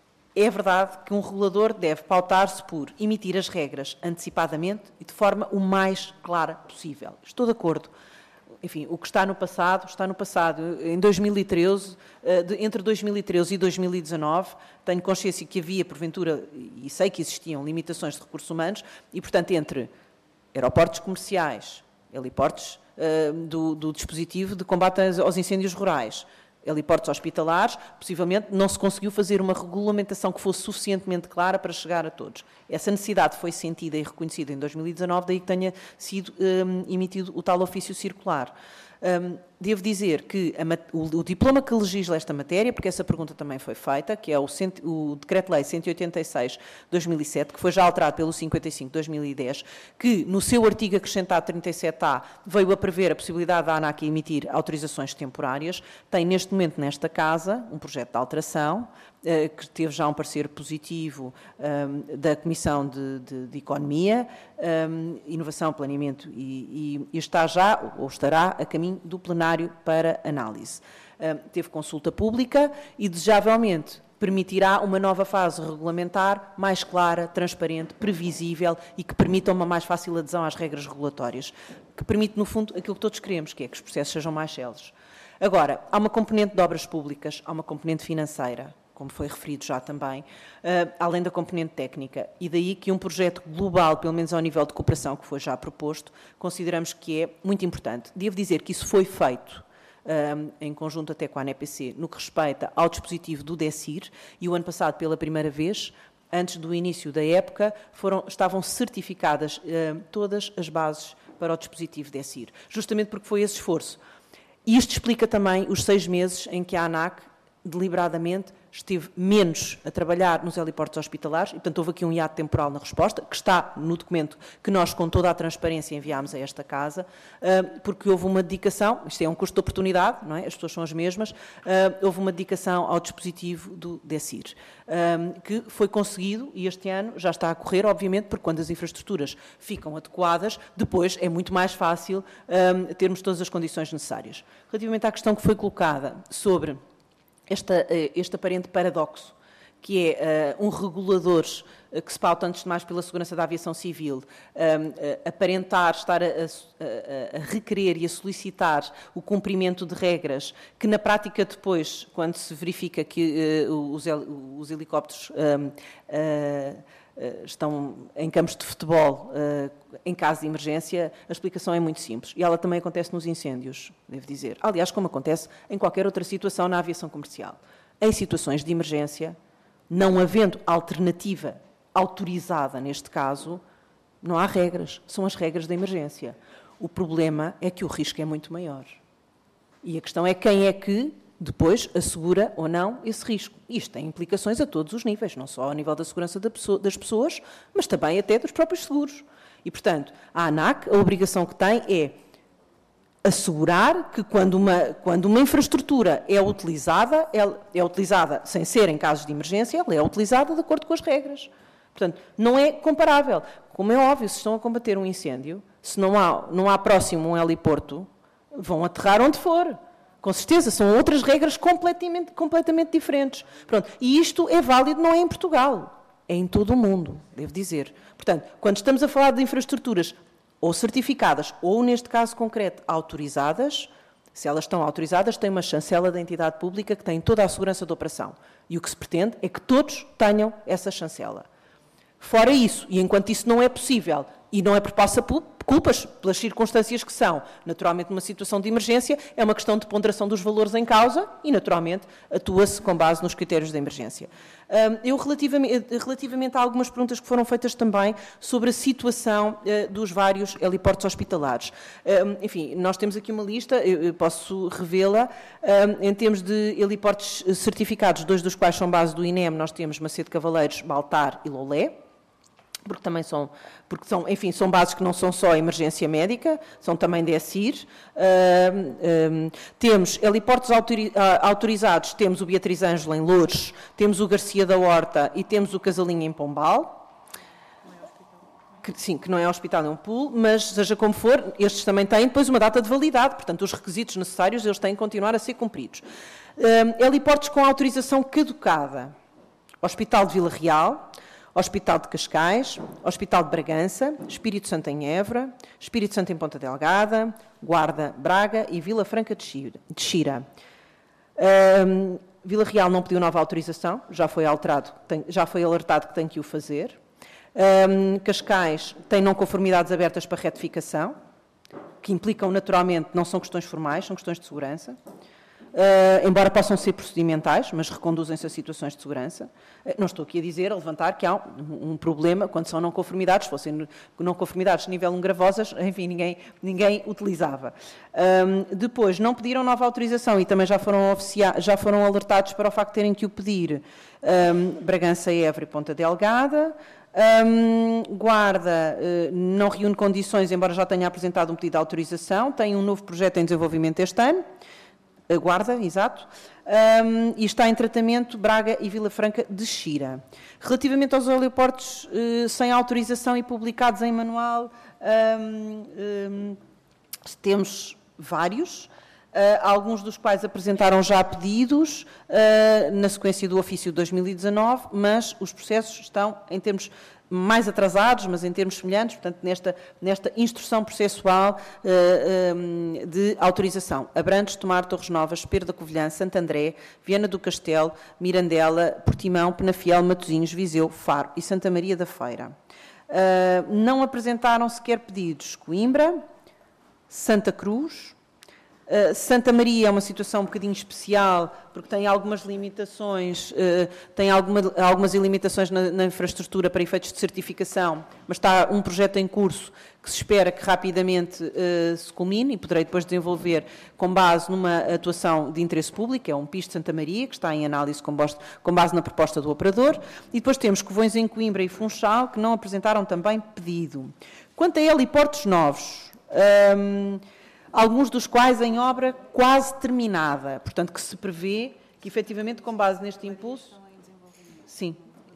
É verdade que um regulador deve pautar-se por emitir as regras antecipadamente e de forma o mais clara possível. Estou de acordo. Enfim, o que está no passado, está no passado. Em dois mil e treze, entre dois mil e treze e dois mil e dezanove, tenho consciência que havia, porventura, e sei que existiam limitações de recursos humanos, e, portanto, entre aeroportos comerciais, heliportos uh, do, do dispositivo de combate aos incêndios rurais, heliportos hospitalares, possivelmente não se conseguiu fazer uma regulamentação que fosse suficientemente clara para chegar a todos. Essa necessidade foi sentida e reconhecida em dois mil e dezanove, daí que tenha sido um, emitido o tal ofício circular. Um, devo dizer que a, o, o diploma que legisla esta matéria, porque essa pergunta também foi feita, que é o, o Decreto-Lei cento e oitenta e seis de dois mil e sete, que foi já alterado pelo cinquenta e cinco de dois mil e dez, que no seu artigo acrescentado trinta e sete A veio a prever a possibilidade da ANAC emitir autorizações temporárias, tem neste momento nesta Casa um projeto de alteração, que teve já um parecer positivo um, da Comissão de, de, de Economia, um, Inovação, Planeamento e, e, e está já, ou estará, a caminho do plenário para análise. Um, teve consulta pública e, desejavelmente, permitirá uma nova fase regulamentar mais clara, transparente, previsível e que permita uma mais fácil adesão às regras regulatórias, que permite, no fundo, aquilo que todos queremos, que é que os processos sejam mais céleres. Agora, há uma componente de obras públicas, há uma componente financeira, como foi referido já também, uh, além da componente técnica. E daí que um projeto global, pelo menos ao nível de cooperação que foi já proposto, consideramos que é muito importante. Devo dizer que isso foi feito um, em conjunto até com a A N E P C, no que respeita ao dispositivo do DECIR, e o ano passado, pela primeira vez, antes do início da época, foram, estavam certificadas uh, todas as bases para o dispositivo DECIR, justamente porque foi esse esforço. E isto explica também os seis meses em que a ANAC, deliberadamente, esteve menos a trabalhar nos heliportos hospitalares, e, portanto, houve aqui um hiato temporal na resposta, que está no documento que nós, com toda a transparência, enviámos a esta Casa, porque houve uma dedicação, isto é um custo de oportunidade, não é? As pessoas são as mesmas, houve uma dedicação ao dispositivo do DECIR, que foi conseguido, e este ano já está a correr, obviamente, porque quando as infraestruturas ficam adequadas, depois é muito mais fácil termos todas as condições necessárias. Relativamente à questão que foi colocada sobre Esta, este aparente paradoxo que é uh, um regulador uh, que se pauta antes de mais pela segurança da aviação civil, um, uh, aparentar estar a, a, a requerer e a solicitar o cumprimento de regras que, na prática, depois, quando se verifica que uh, os, hel os helicópteros um, uh, uh, estão em campos de futebol, uh, em caso de emergência, a explicação é muito simples. E ela também acontece nos incêndios, devo dizer. Aliás, como acontece em qualquer outra situação na aviação comercial. Em situações de emergência, não havendo alternativa autorizada neste caso, não há regras. São as regras da emergência. O problema é que o risco é muito maior. E a questão é quem é que depois assegura ou não esse risco. Isto tem implicações a todos os níveis, não só ao nível da segurança das pessoas, mas também até dos próprios seguros. E, portanto, a ANAC, a obrigação que tem é assegurar que quando uma, quando uma infraestrutura é utilizada, ela é utilizada sem ser em casos de emergência, ela é utilizada de acordo com as regras. Portanto, não é comparável. Como é óbvio, se estão a combater um incêndio, se não há, não há próximo um heliporto, vão aterrar onde for. Com certeza, são outras regras completamente, completamente diferentes. Pronto. E isto é válido não é em Portugal, é em todo o mundo, devo dizer. Portanto, quando estamos a falar de infraestruturas ou certificadas, ou, neste caso concreto, autorizadas, se elas estão autorizadas, têm uma chancela da entidade pública que tem toda a segurança da operação. E o que se pretende é que todos tenham essa chancela. Fora isso, e enquanto isso não é possível, e não é por passa culpas, pelas circunstâncias que são, naturalmente numa situação de emergência, é uma questão de ponderação dos valores em causa e, naturalmente, atua-se com base nos critérios de emergência. Eu, relativamente, relativamente a algumas perguntas que foram feitas também sobre a situação dos vários heliportos hospitalares. Enfim, nós temos aqui uma lista, eu posso revê-la, em termos de heliportos certificados, dois dos quais são base do I N E M, nós temos Macedo Cavaleiros, Baltar e Lolé, porque também são, porque são, enfim, são bases que não são só emergência médica, são também D S I R. Uh, um, temos heliportos autori autorizados, temos o Beatriz Ângela em Loures, temos o Garcia da Horta e temos o Casalinho em Pombal. Que, sim, que não é hospital, é um pool, mas seja como for, estes também têm depois uma data de validade, portanto os requisitos necessários eles têm que continuar a ser cumpridos. Um, heliportos com autorização caducada. Hospital de Vila Real, Hospital de Cascais, Hospital de Bragança, Espírito Santo em Évora, Espírito Santo em Ponta Delgada, Guarda, Braga e Vila Franca de Xira. Um, Vila Real não pediu nova autorização, já foi alterado, tem, já foi alertado que tem que o fazer. Um, Cascais tem não conformidades abertas para retificação, que implicam naturalmente, não são questões formais, são questões de segurança. Uh, embora possam ser procedimentais, mas reconduzem-se a situações de segurança. Uh, não estou aqui a dizer, a levantar, que há um, um problema quando são não conformidades, se fossem não conformidades nível um gravosas, enfim, ninguém, ninguém utilizava. Um, depois, não pediram nova autorização e também já foram, já foram alertados para o facto de terem que o pedir um, Bragança, Évora e Ponta Delgada. Um, Guarda uh, não reúne condições, embora já tenha apresentado um pedido de autorização, tem um novo projeto em desenvolvimento este ano. A Guarda, exato, um, e está em tratamento Braga e Vila Franca de Xira. Relativamente aos heliportos uh, sem autorização e publicados em manual, um, um, temos vários, uh, alguns dos quais apresentaram já pedidos uh, na sequência do ofício de dois mil e dezanove, mas os processos estão em termos mais atrasados, mas em termos semelhantes, portanto, nesta, nesta instrução processual uh, um, de autorização. Abrantes, Tomar, Torres Novas, Pedro da Covilhã, Santo André, Viana do Castelo, Mirandela, Portimão, Penafiel, Matosinhos, Viseu, Faro e Santa Maria da Feira. Uh, não apresentaram sequer pedidos Coimbra, Santa Cruz. Uh, Santa Maria é uma situação um bocadinho especial, porque tem algumas limitações, uh, tem alguma, algumas limitações na, na infraestrutura para efeitos de certificação, mas está um projeto em curso que se espera que rapidamente uh, se culmine e poderei depois desenvolver com base numa atuação de interesse público, é um P I S de Santa Maria, que está em análise com, com base na proposta do operador, e depois temos Covões em Coimbra e Funchal, que não apresentaram também pedido. Quanto a heliportos novos, um, alguns dos quais em obra quase terminada, portanto, que se prevê que, efetivamente, com base neste impulso... Sim.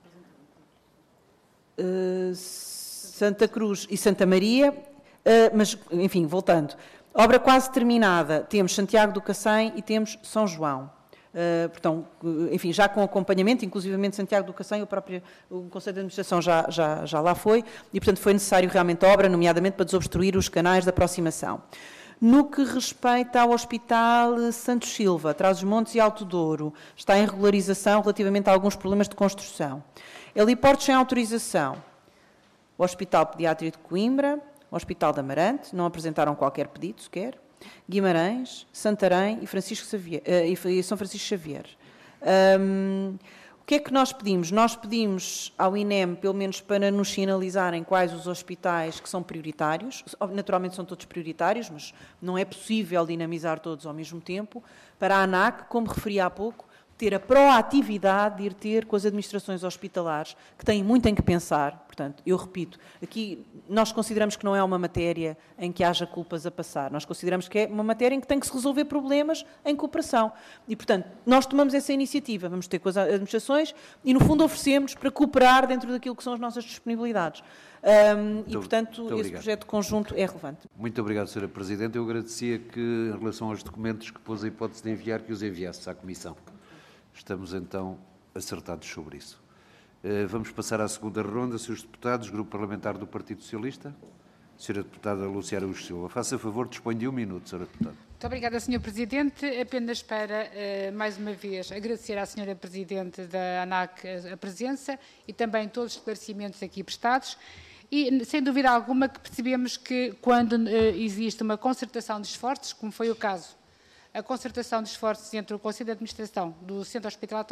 Uh, Santa Cruz e Santa Maria, uh, mas, enfim, voltando. Obra quase terminada, temos Santiago do Cacém e temos São João. Uh, portanto, enfim, já com acompanhamento, inclusivamente Santiago do Cacém, o próprio o Conselho de Administração já, já, já lá foi, e, portanto, foi necessário realmente obra, nomeadamente para desobstruir os canais de aproximação. No que respeita ao Hospital Santos Silva, Trás-os-Montes e Alto Douro, está em regularização relativamente a alguns problemas de construção. Heliportos sem autorização. O Hospital Pediátrico de Coimbra, o Hospital de Amarante, não apresentaram qualquer pedido sequer. Guimarães, Santarém e, Francisco Xavier, uh, e São Francisco Xavier. Um, o que é que nós pedimos? Nós pedimos ao I N E M, pelo menos para nos sinalizarem quais os hospitais que são prioritários. Naturalmente são todos prioritários, mas não é possível dinamizar todos ao mesmo tempo. Para a ANAC, como referi há pouco, ter a proatividade de ir ter com as administrações hospitalares, que têm muito em que pensar. Portanto, eu repito, aqui nós consideramos que não é uma matéria em que haja culpas a passar. Nós consideramos que é uma matéria em que tem que se resolver problemas em cooperação. E, portanto, nós tomamos essa iniciativa. Vamos ter com as administrações e, no fundo, oferecemos para cooperar dentro daquilo que são as nossas disponibilidades. Um, e, portanto, esse projeto conjunto é relevante. Muito obrigado, senhora Presidente. Eu agradecia que, em relação aos documentos que pôs a hipótese de enviar, que os enviasse à Comissão. Estamos, então, acertados sobre isso. Vamos passar à segunda ronda. Senhores deputados, Grupo Parlamentar do Partido Socialista. Senhora Deputada Lúcia Araújo Silva, faça favor, dispõe de um minuto, senhora Deputada. Muito obrigada, senhor Presidente. Apenas para, mais uma vez, agradecer à senhora Presidente da ANAC a presença e também todos os esclarecimentos aqui prestados. E, sem dúvida alguma, que percebemos que quando existe uma concertação de esforços, como foi o caso, a concertação de esforços entre o Conselho de Administração do Centro Hospitalar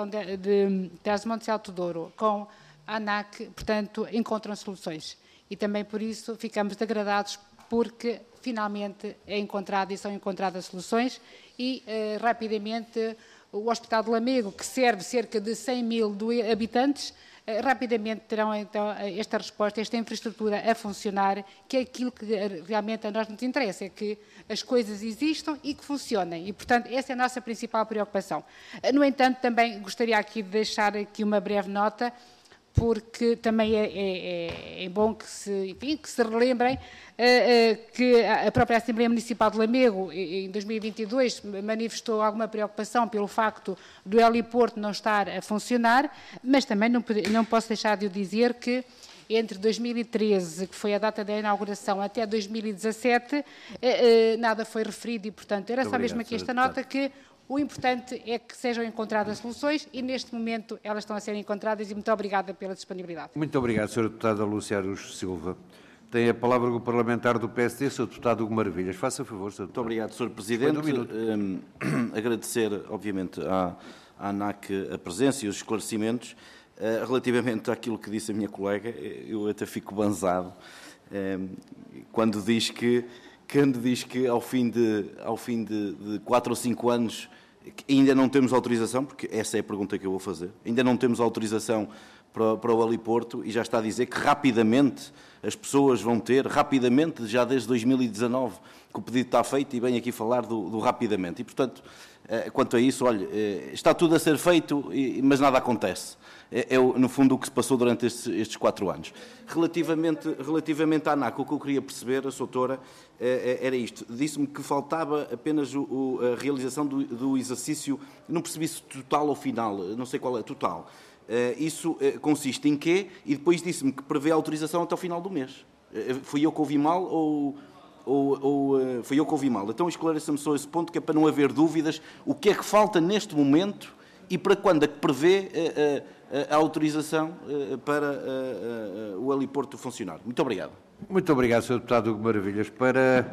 de Trás-os-Montes e Alto Douro com a ANAC, portanto, encontram soluções. E também por isso ficamos agradados porque finalmente é encontrado e são encontradas soluções e eh, rapidamente o Hospital de Lamego, que serve cerca de cem mil habitantes, eh, rapidamente terão então esta resposta, esta infraestrutura a funcionar, que é aquilo que realmente a nós nos interessa, é que as coisas existam e que funcionem. E, portanto, essa é a nossa principal preocupação. No entanto, também gostaria aqui de deixar aqui uma breve nota, porque também é, é, é bom que se, enfim, que se relembrem uh, uh, que a própria Assembleia Municipal de Lamego, em dois mil e vinte e dois, manifestou alguma preocupação pelo facto do heliporto não estar a funcionar, mas também não, não posso deixar de o dizer que entre dois mil e treze, que foi a data da inauguração, até dois mil e dezassete, uh, uh, nada foi referido e, portanto, era só mesmo aqui esta nota que o importante é que sejam encontradas soluções e, neste momento, elas estão a ser encontradas e muito obrigada pela disponibilidade. Muito obrigado, senhora Deputada Lúcia Araújo Silva. Tem a palavra o parlamentar do P S D, senhor Deputado Hugo Maravilhas. Faça favor, senhor Deputado. Muito obrigado, senhor Presidente. Um, agradecer, obviamente, à, à ANAC a presença e os esclarecimentos. Uh, relativamente àquilo que disse a minha colega, eu até fico banzado um, quando diz que, quando diz que ao fim de, ao fim de, de quatro ou cinco anos ainda não temos autorização, porque essa é a pergunta que eu vou fazer, ainda não temos autorização para, para o heliporto e já está a dizer que rapidamente as pessoas vão ter, rapidamente, já desde dois mil e dezanove, que o pedido está feito e venho aqui falar do, do rapidamente. E, portanto, quanto a isso, olha, está tudo a ser feito, mas nada acontece. É, é no fundo, o que se passou durante estes, estes quatro anos. Relativamente, relativamente à ANAC, o que eu queria perceber, a doutora, era isto. Disse-me que faltava apenas o, o, a realização do, do exercício, não percebi se total ou final, não sei qual é, total. Isso consiste em quê? E depois disse-me que prevê a autorização até o final do mês. Fui eu que ouvi mal ou... Ou, ou fui eu que ouvi mal? Então esclareça-me só esse ponto, que é para não haver dúvidas. O que é que falta neste momento e para quando é que prevê a, a, a autorização para a, a, o heliporto funcionar? Muito obrigado. Muito obrigado, senhor Deputado Hugo Maravilhas. Para,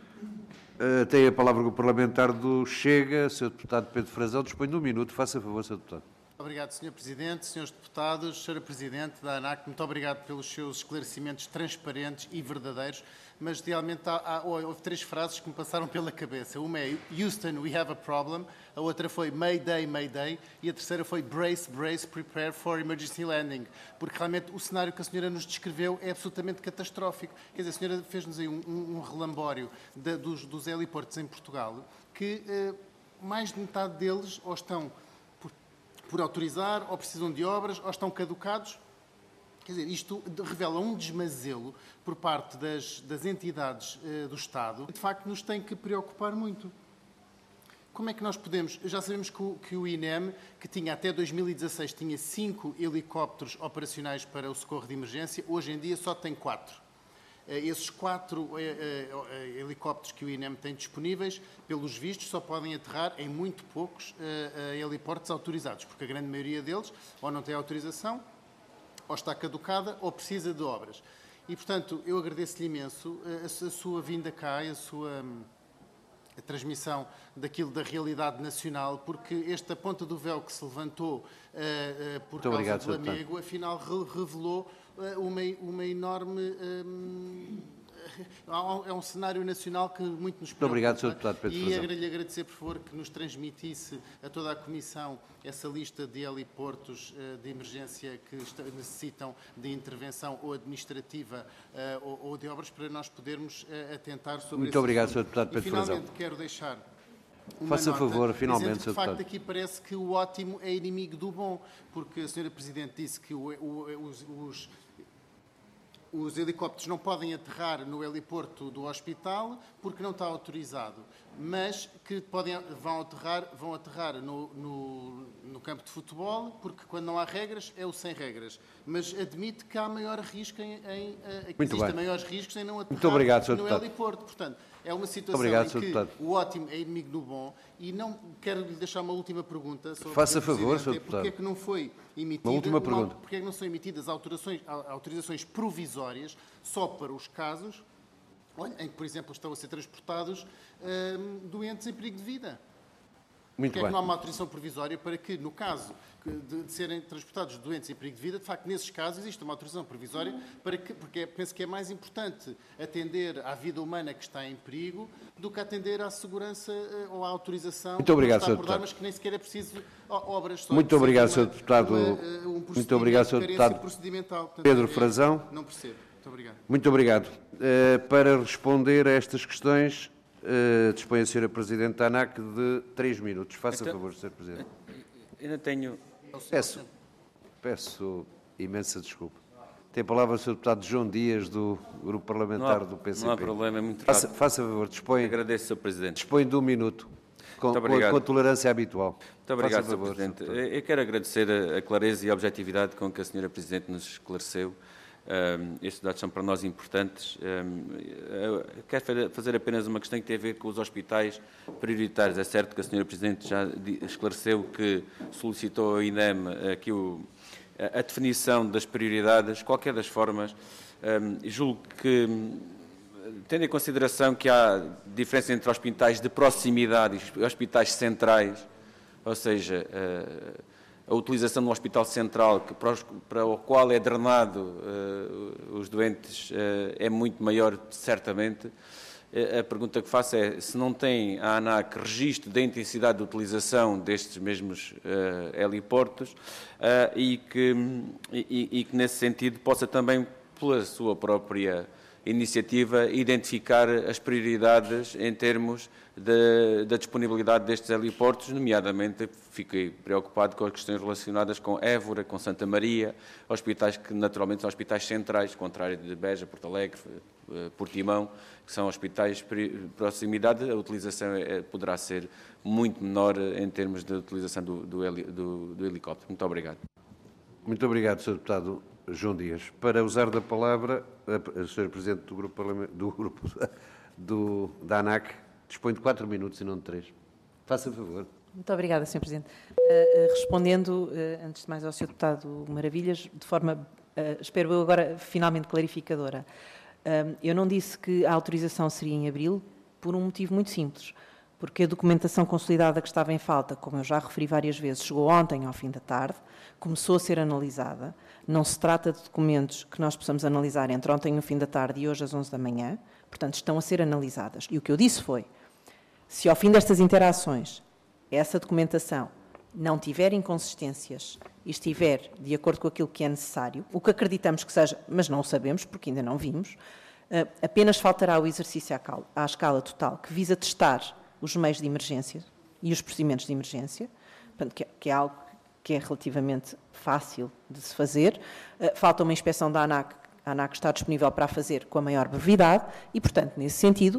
uh, tem a palavra o parlamentar do Chega, senhor Deputado Pedro Frazão. Dispõe de um minuto. Faça favor, senhor Deputado. Obrigado, senhor Presidente, senhores deputados, senhora Presidente da ANAC, muito obrigado pelos seus esclarecimentos transparentes e verdadeiros, mas realmente há, há, houve três frases que me passaram pela cabeça. Uma é Houston, we have a problem, a outra foi Mayday, Mayday e a terceira foi Brace, Brace, prepare for emergency landing, porque realmente o cenário que a senhora nos descreveu é absolutamente catastrófico. Quer dizer, a senhora fez-nos aí um, um, um relambório de, dos, dos heliportos em Portugal, que eh, mais de metade deles ou estão por autorizar, ou precisam de obras, ou estão caducados. Quer dizer, isto revela um desmazelo por parte das, das entidades uh, do Estado, que de facto nos tem que preocupar muito. como é que nós podemos... Já sabemos que o, que o I N E M, que tinha até dois mil e dezasseis, tinha cinco helicópteros operacionais para o socorro de emergência, hoje em dia só tem quatro. Esses quatro helicópteros que o I N E M tem disponíveis, pelos vistos, só podem aterrar em muito poucos heliportos autorizados, porque a grande maioria deles ou não tem autorização, ou está caducada, ou precisa de obras. E, portanto, eu agradeço-lhe imenso a, a sua vinda cá, a sua a transmissão daquilo da realidade nacional, porque esta ponta do véu que se levantou uh, uh, por Muito causa obrigado, do Lamego, afinal re revelou uh, uma, uma enorme... Um, é um cenário nacional que muito nos preocupa. Muito obrigado, senhor Deputado Pedro E Frazão. lhe agradecer, por favor, que nos transmitisse a toda a Comissão essa lista de heliportos de emergência que necessitam de intervenção ou administrativa ou de obras para nós podermos atentar sobre Muito esse obrigado, assunto. senhor Deputado Pedro E, Frazão. finalmente, quero deixar uma Faça nota, favor, finalmente, dizendo que, de senhor facto, Deputado. aqui parece que o ótimo é inimigo do bom, porque a senhora Presidente disse que o, o, os, os Os helicópteros não podem aterrar no heliporto do hospital porque não está autorizado, mas que podem, vão aterrar, vão aterrar no, no, no campo de futebol, porque quando não há regras é o sem regras. Mas admite que há maior risco em, em que existem maiores riscos em não aterrar Muito obrigado, senhor no Deputado. heliporto. Portanto, é uma situação Obrigado, em senhor que Deputado. o ótimo é inimigo do bom. E não quero lhe deixar uma última pergunta. Sobre Faça o favor, Presidente, senhor é Deputado. Porque é que não foi emitida Uma última pergunta. Porque é que não são emitidas autorizações, autorizações provisórias só para os casos olha, em que, por exemplo, estão a ser transportados hum, doentes em perigo de vida? Muito Porque é bem. que não há uma autorização provisória para que, no caso de, de serem transportados doentes em perigo de vida, de facto, nesses casos, existe uma autorização provisória, para que, porque penso que é mais importante atender à vida humana que está em perigo do que atender à segurança ou à autorização Muito obrigado, que está senhor a abordar, Deputado. mas que nem sequer é preciso obras só. Muito é obrigado, uma- senhor Deputado. uma, uh, um Muito obrigado, senhor procedimento de carência Deputado procedimental. Portanto, Pedro é- Frazão. Não percebo. Muito obrigado. Muito obrigado. Eh, para responder a estas questões, eh, dispõe a senhora Presidente da ANAC de três minutos. Faça Então- favor, senhor Presidente. Ainda tenho... Peço, peço imensa desculpa. Tem a palavra o senhor Deputado João Dias, do Grupo Parlamentar Não há, do P C P. não há problema, é muito Faça, rápido. faça favor, dispõe, Agradeço, senhor Presidente. dispõe de um minuto, com, Muito com, obrigado. com a tolerância habitual. Muito obrigado, Faça senhor favor, Presidente. senhor Deputado. Eu quero agradecer a, a clareza e a objetividade com que a senhora Presidente nos esclareceu. Um, estes dados são para nós importantes. Um, eu quero fazer apenas uma questão que tem a ver com os hospitais prioritários. É certo que a senhora Presidente já esclareceu que solicitou ao I N E M aqui o, a, a definição das prioridades. Qualquer das formas, um, julgo que, tendo em consideração que há diferença entre hospitais de proximidade e hospitais centrais, ou seja, uh, a utilização de um hospital central que, para, os, para o qual é drenado uh, os doentes uh, é muito maior, certamente. Uh, a pergunta que faço é se não tem a ANAC registro da intensidade de utilização destes mesmos uh, heliportos uh, e, que, e, e que, nesse sentido, possa também, pela sua própria iniciativa, identificar as prioridades em termos de, da disponibilidade destes heliportos, nomeadamente fiquei preocupado com as questões relacionadas com Évora, com Santa Maria, hospitais que naturalmente são hospitais centrais, contrário de Beja, Porto Alegre, Portimão, que são hospitais de proximidade, a utilização é, poderá ser muito menor em termos de utilização do, do, heli, do, do helicóptero. Muito obrigado. Muito obrigado, senhor Deputado João Dias. Para usar da palavra, a senhora Presidente do Grupo, do grupo do, da ANAC dispõe de quatro minutos e não de três. Faça favor. Muito obrigada, senhor Presidente. Uh, uh, respondendo, uh, antes de mais, ao senhor Deputado Maravilhas, de forma, uh, espero eu agora, finalmente clarificadora. Uh, eu não disse que a autorização seria em abril por um motivo muito simples, porque a documentação consolidada que estava em falta, como eu já referi várias vezes, chegou ontem ao fim da tarde, começou a ser analisada. Não se trata de documentos que nós possamos analisar entre ontem e o fim da tarde e hoje às onze da manhã, portanto, estão a ser analisadas. E o que eu disse foi, se ao fim destas interações essa documentação não tiver inconsistências e estiver de acordo com aquilo que é necessário, o que acreditamos que seja, mas não o sabemos, porque ainda não vimos, apenas faltará o exercício à escala total, que visa testar os meios de emergência e os procedimentos de emergência, que é algo que é relativamente fácil de se fazer. Falta uma inspeção da ANAC, a ANAC está disponível para a fazer com a maior brevidade e, portanto, nesse sentido,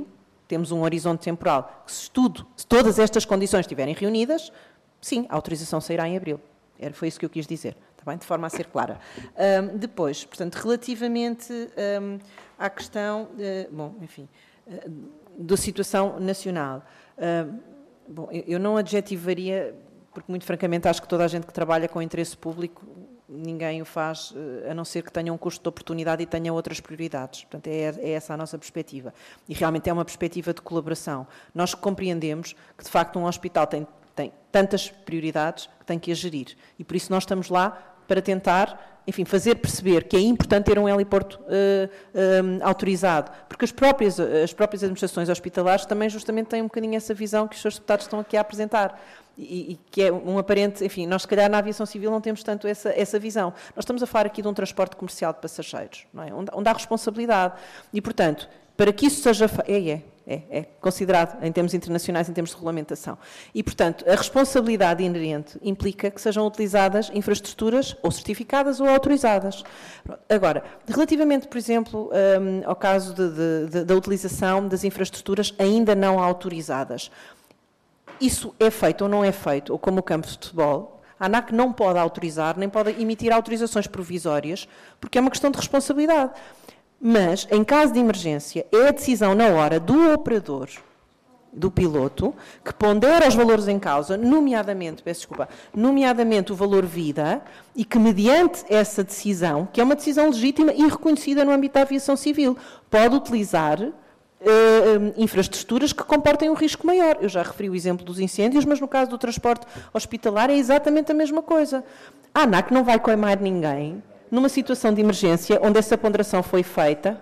temos um horizonte temporal, que se tudo, se todas estas condições estiverem reunidas, sim, a autorização sairá em abril. Era, foi isso que eu quis dizer, está bem? De forma a ser clara. Um, depois, portanto, relativamente um, à questão, uh, bom, enfim, uh, da situação nacional. Uh, bom, eu, eu não adjetivaria, porque muito francamente acho que toda a gente que trabalha com interesse público, ninguém o faz, a não ser que tenha um custo de oportunidade e tenha outras prioridades. Portanto, é, é essa a nossa perspectiva. E realmente é uma perspectiva de colaboração. Nós compreendemos que, de facto, um hospital tem, tem tantas prioridades que tem que a gerir. E, por isso, nós estamos lá para tentar, enfim, fazer perceber que é importante ter um heliporto uh, uh, autorizado. Porque as próprias, as próprias administrações hospitalares também justamente têm um bocadinho essa visão que os seus deputados estão aqui a apresentar. E, e que é um aparente, enfim, nós se calhar na aviação civil não temos tanto essa, essa visão. Nós estamos a falar aqui de um transporte comercial de passageiros, não é? onde, onde há responsabilidade. E, portanto, para que isso seja feito, é, é, é, é considerado em termos internacionais, em termos de regulamentação. E, portanto, a responsabilidade inerente implica que sejam utilizadas infraestruturas ou certificadas ou autorizadas. Agora, relativamente, por exemplo, um, ao caso de, de, de, da utilização das infraestruturas ainda não autorizadas, isso é feito ou não é feito, ou como o campo de futebol, a ANAC não pode autorizar, nem pode emitir autorizações provisórias, porque é uma questão de responsabilidade. Mas, em caso de emergência, é a decisão na hora do operador, do piloto, que pondera os valores em causa, nomeadamente, peço desculpa, nomeadamente o valor vida, e que mediante essa decisão, que é uma decisão legítima e reconhecida no âmbito da aviação civil, pode utilizar Uh, infraestruturas que comportem um risco maior. Eu já referi o exemplo dos incêndios, mas no caso do transporte hospitalar é exatamente a mesma coisa. A ANAC não vai coimar ninguém numa situação de emergência onde essa ponderação foi feita.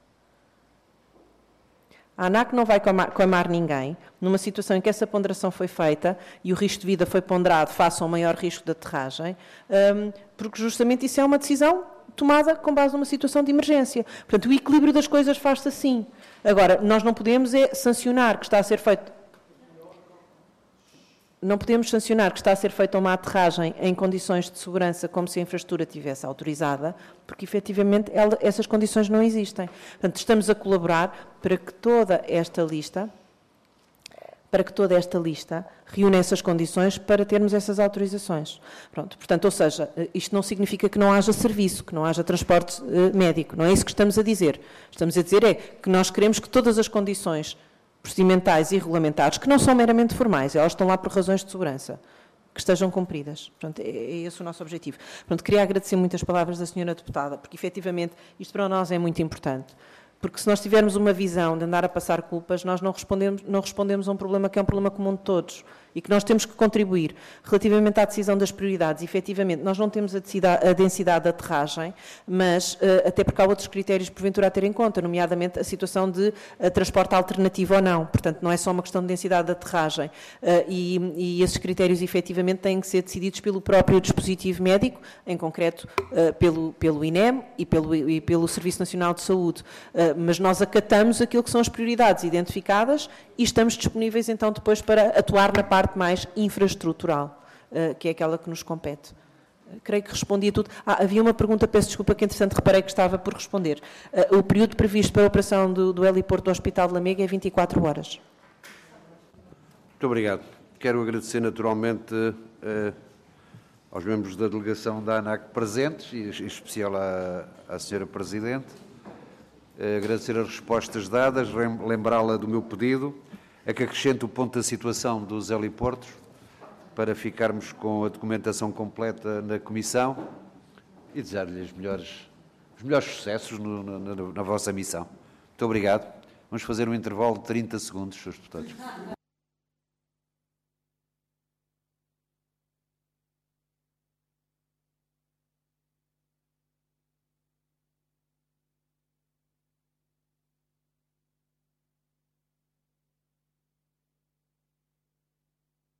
A ANAC não vai coimar, coimar ninguém numa situação em que essa ponderação foi feita e o risco de vida foi ponderado face ao maior risco de aterragem, um, porque justamente isso é uma decisão tomada com base numa situação de emergência. Portanto, o equilíbrio das coisas faz-se assim. Agora, nós não podemos é sancionar que está a ser feito... Não podemos sancionar que está a ser feita uma aterragem em condições de segurança como se a infraestrutura estivesse autorizada, porque, efetivamente, ela, essas condições não existem. Portanto, estamos a colaborar para que toda esta lista... para que toda esta lista reúna essas condições para termos essas autorizações. Pronto, portanto, ou seja, isto não significa que não haja serviço, que não haja transporte uh, médico, não é isso que estamos a dizer. Estamos a dizer é que nós queremos que todas as condições procedimentais e regulamentares, que não são meramente formais, elas estão lá por razões de segurança, que estejam cumpridas. Portanto, é, é esse o nosso objetivo. Portanto, queria agradecer muitas palavras da senhora deputada, porque, efetivamente, isto para nós é muito importante. Porque se nós tivermos uma visão de andar a passar culpas, nós não respondemos, não respondemos a um problema que é um problema comum de todos e que nós temos que contribuir. Relativamente à decisão das prioridades, efetivamente, nós não temos a, a densidade de aterragem, mas uh, até porque há outros critérios, porventura, a ter em conta, nomeadamente a situação de uh, transporte alternativo ou não. Portanto, não é só uma questão de densidade de aterragem. Uh, e, e esses critérios, efetivamente, têm que ser decididos pelo próprio dispositivo médico, em concreto, uh, pelo, pelo I N E M e pelo, e pelo Serviço Nacional de Saúde. Uh, mas nós acatamos aquilo que são as prioridades identificadas e estamos disponíveis, então, depois para atuar na parte mais infraestrutural, que é aquela que nos compete. Creio que respondi a tudo. Ah, havia uma pergunta, peço desculpa, que entretanto reparei que estava por responder. O período previsto para a operação do, do heliporto do Hospital de Lamego é vinte e quatro horas. Muito obrigado. Quero agradecer naturalmente eh, aos membros da delegação da ANAC presentes, e em especial à, à senhora Presidente. Eh, agradecer as respostas dadas, lembrá-la do meu pedido, é que acrescente o ponto da situação dos heliportos, para ficarmos com a documentação completa na Comissão e desejar-lhe os melhores, os melhores sucessos no, na, na vossa missão. Muito obrigado. Vamos fazer um intervalo de trinta segundos, senhores deputados.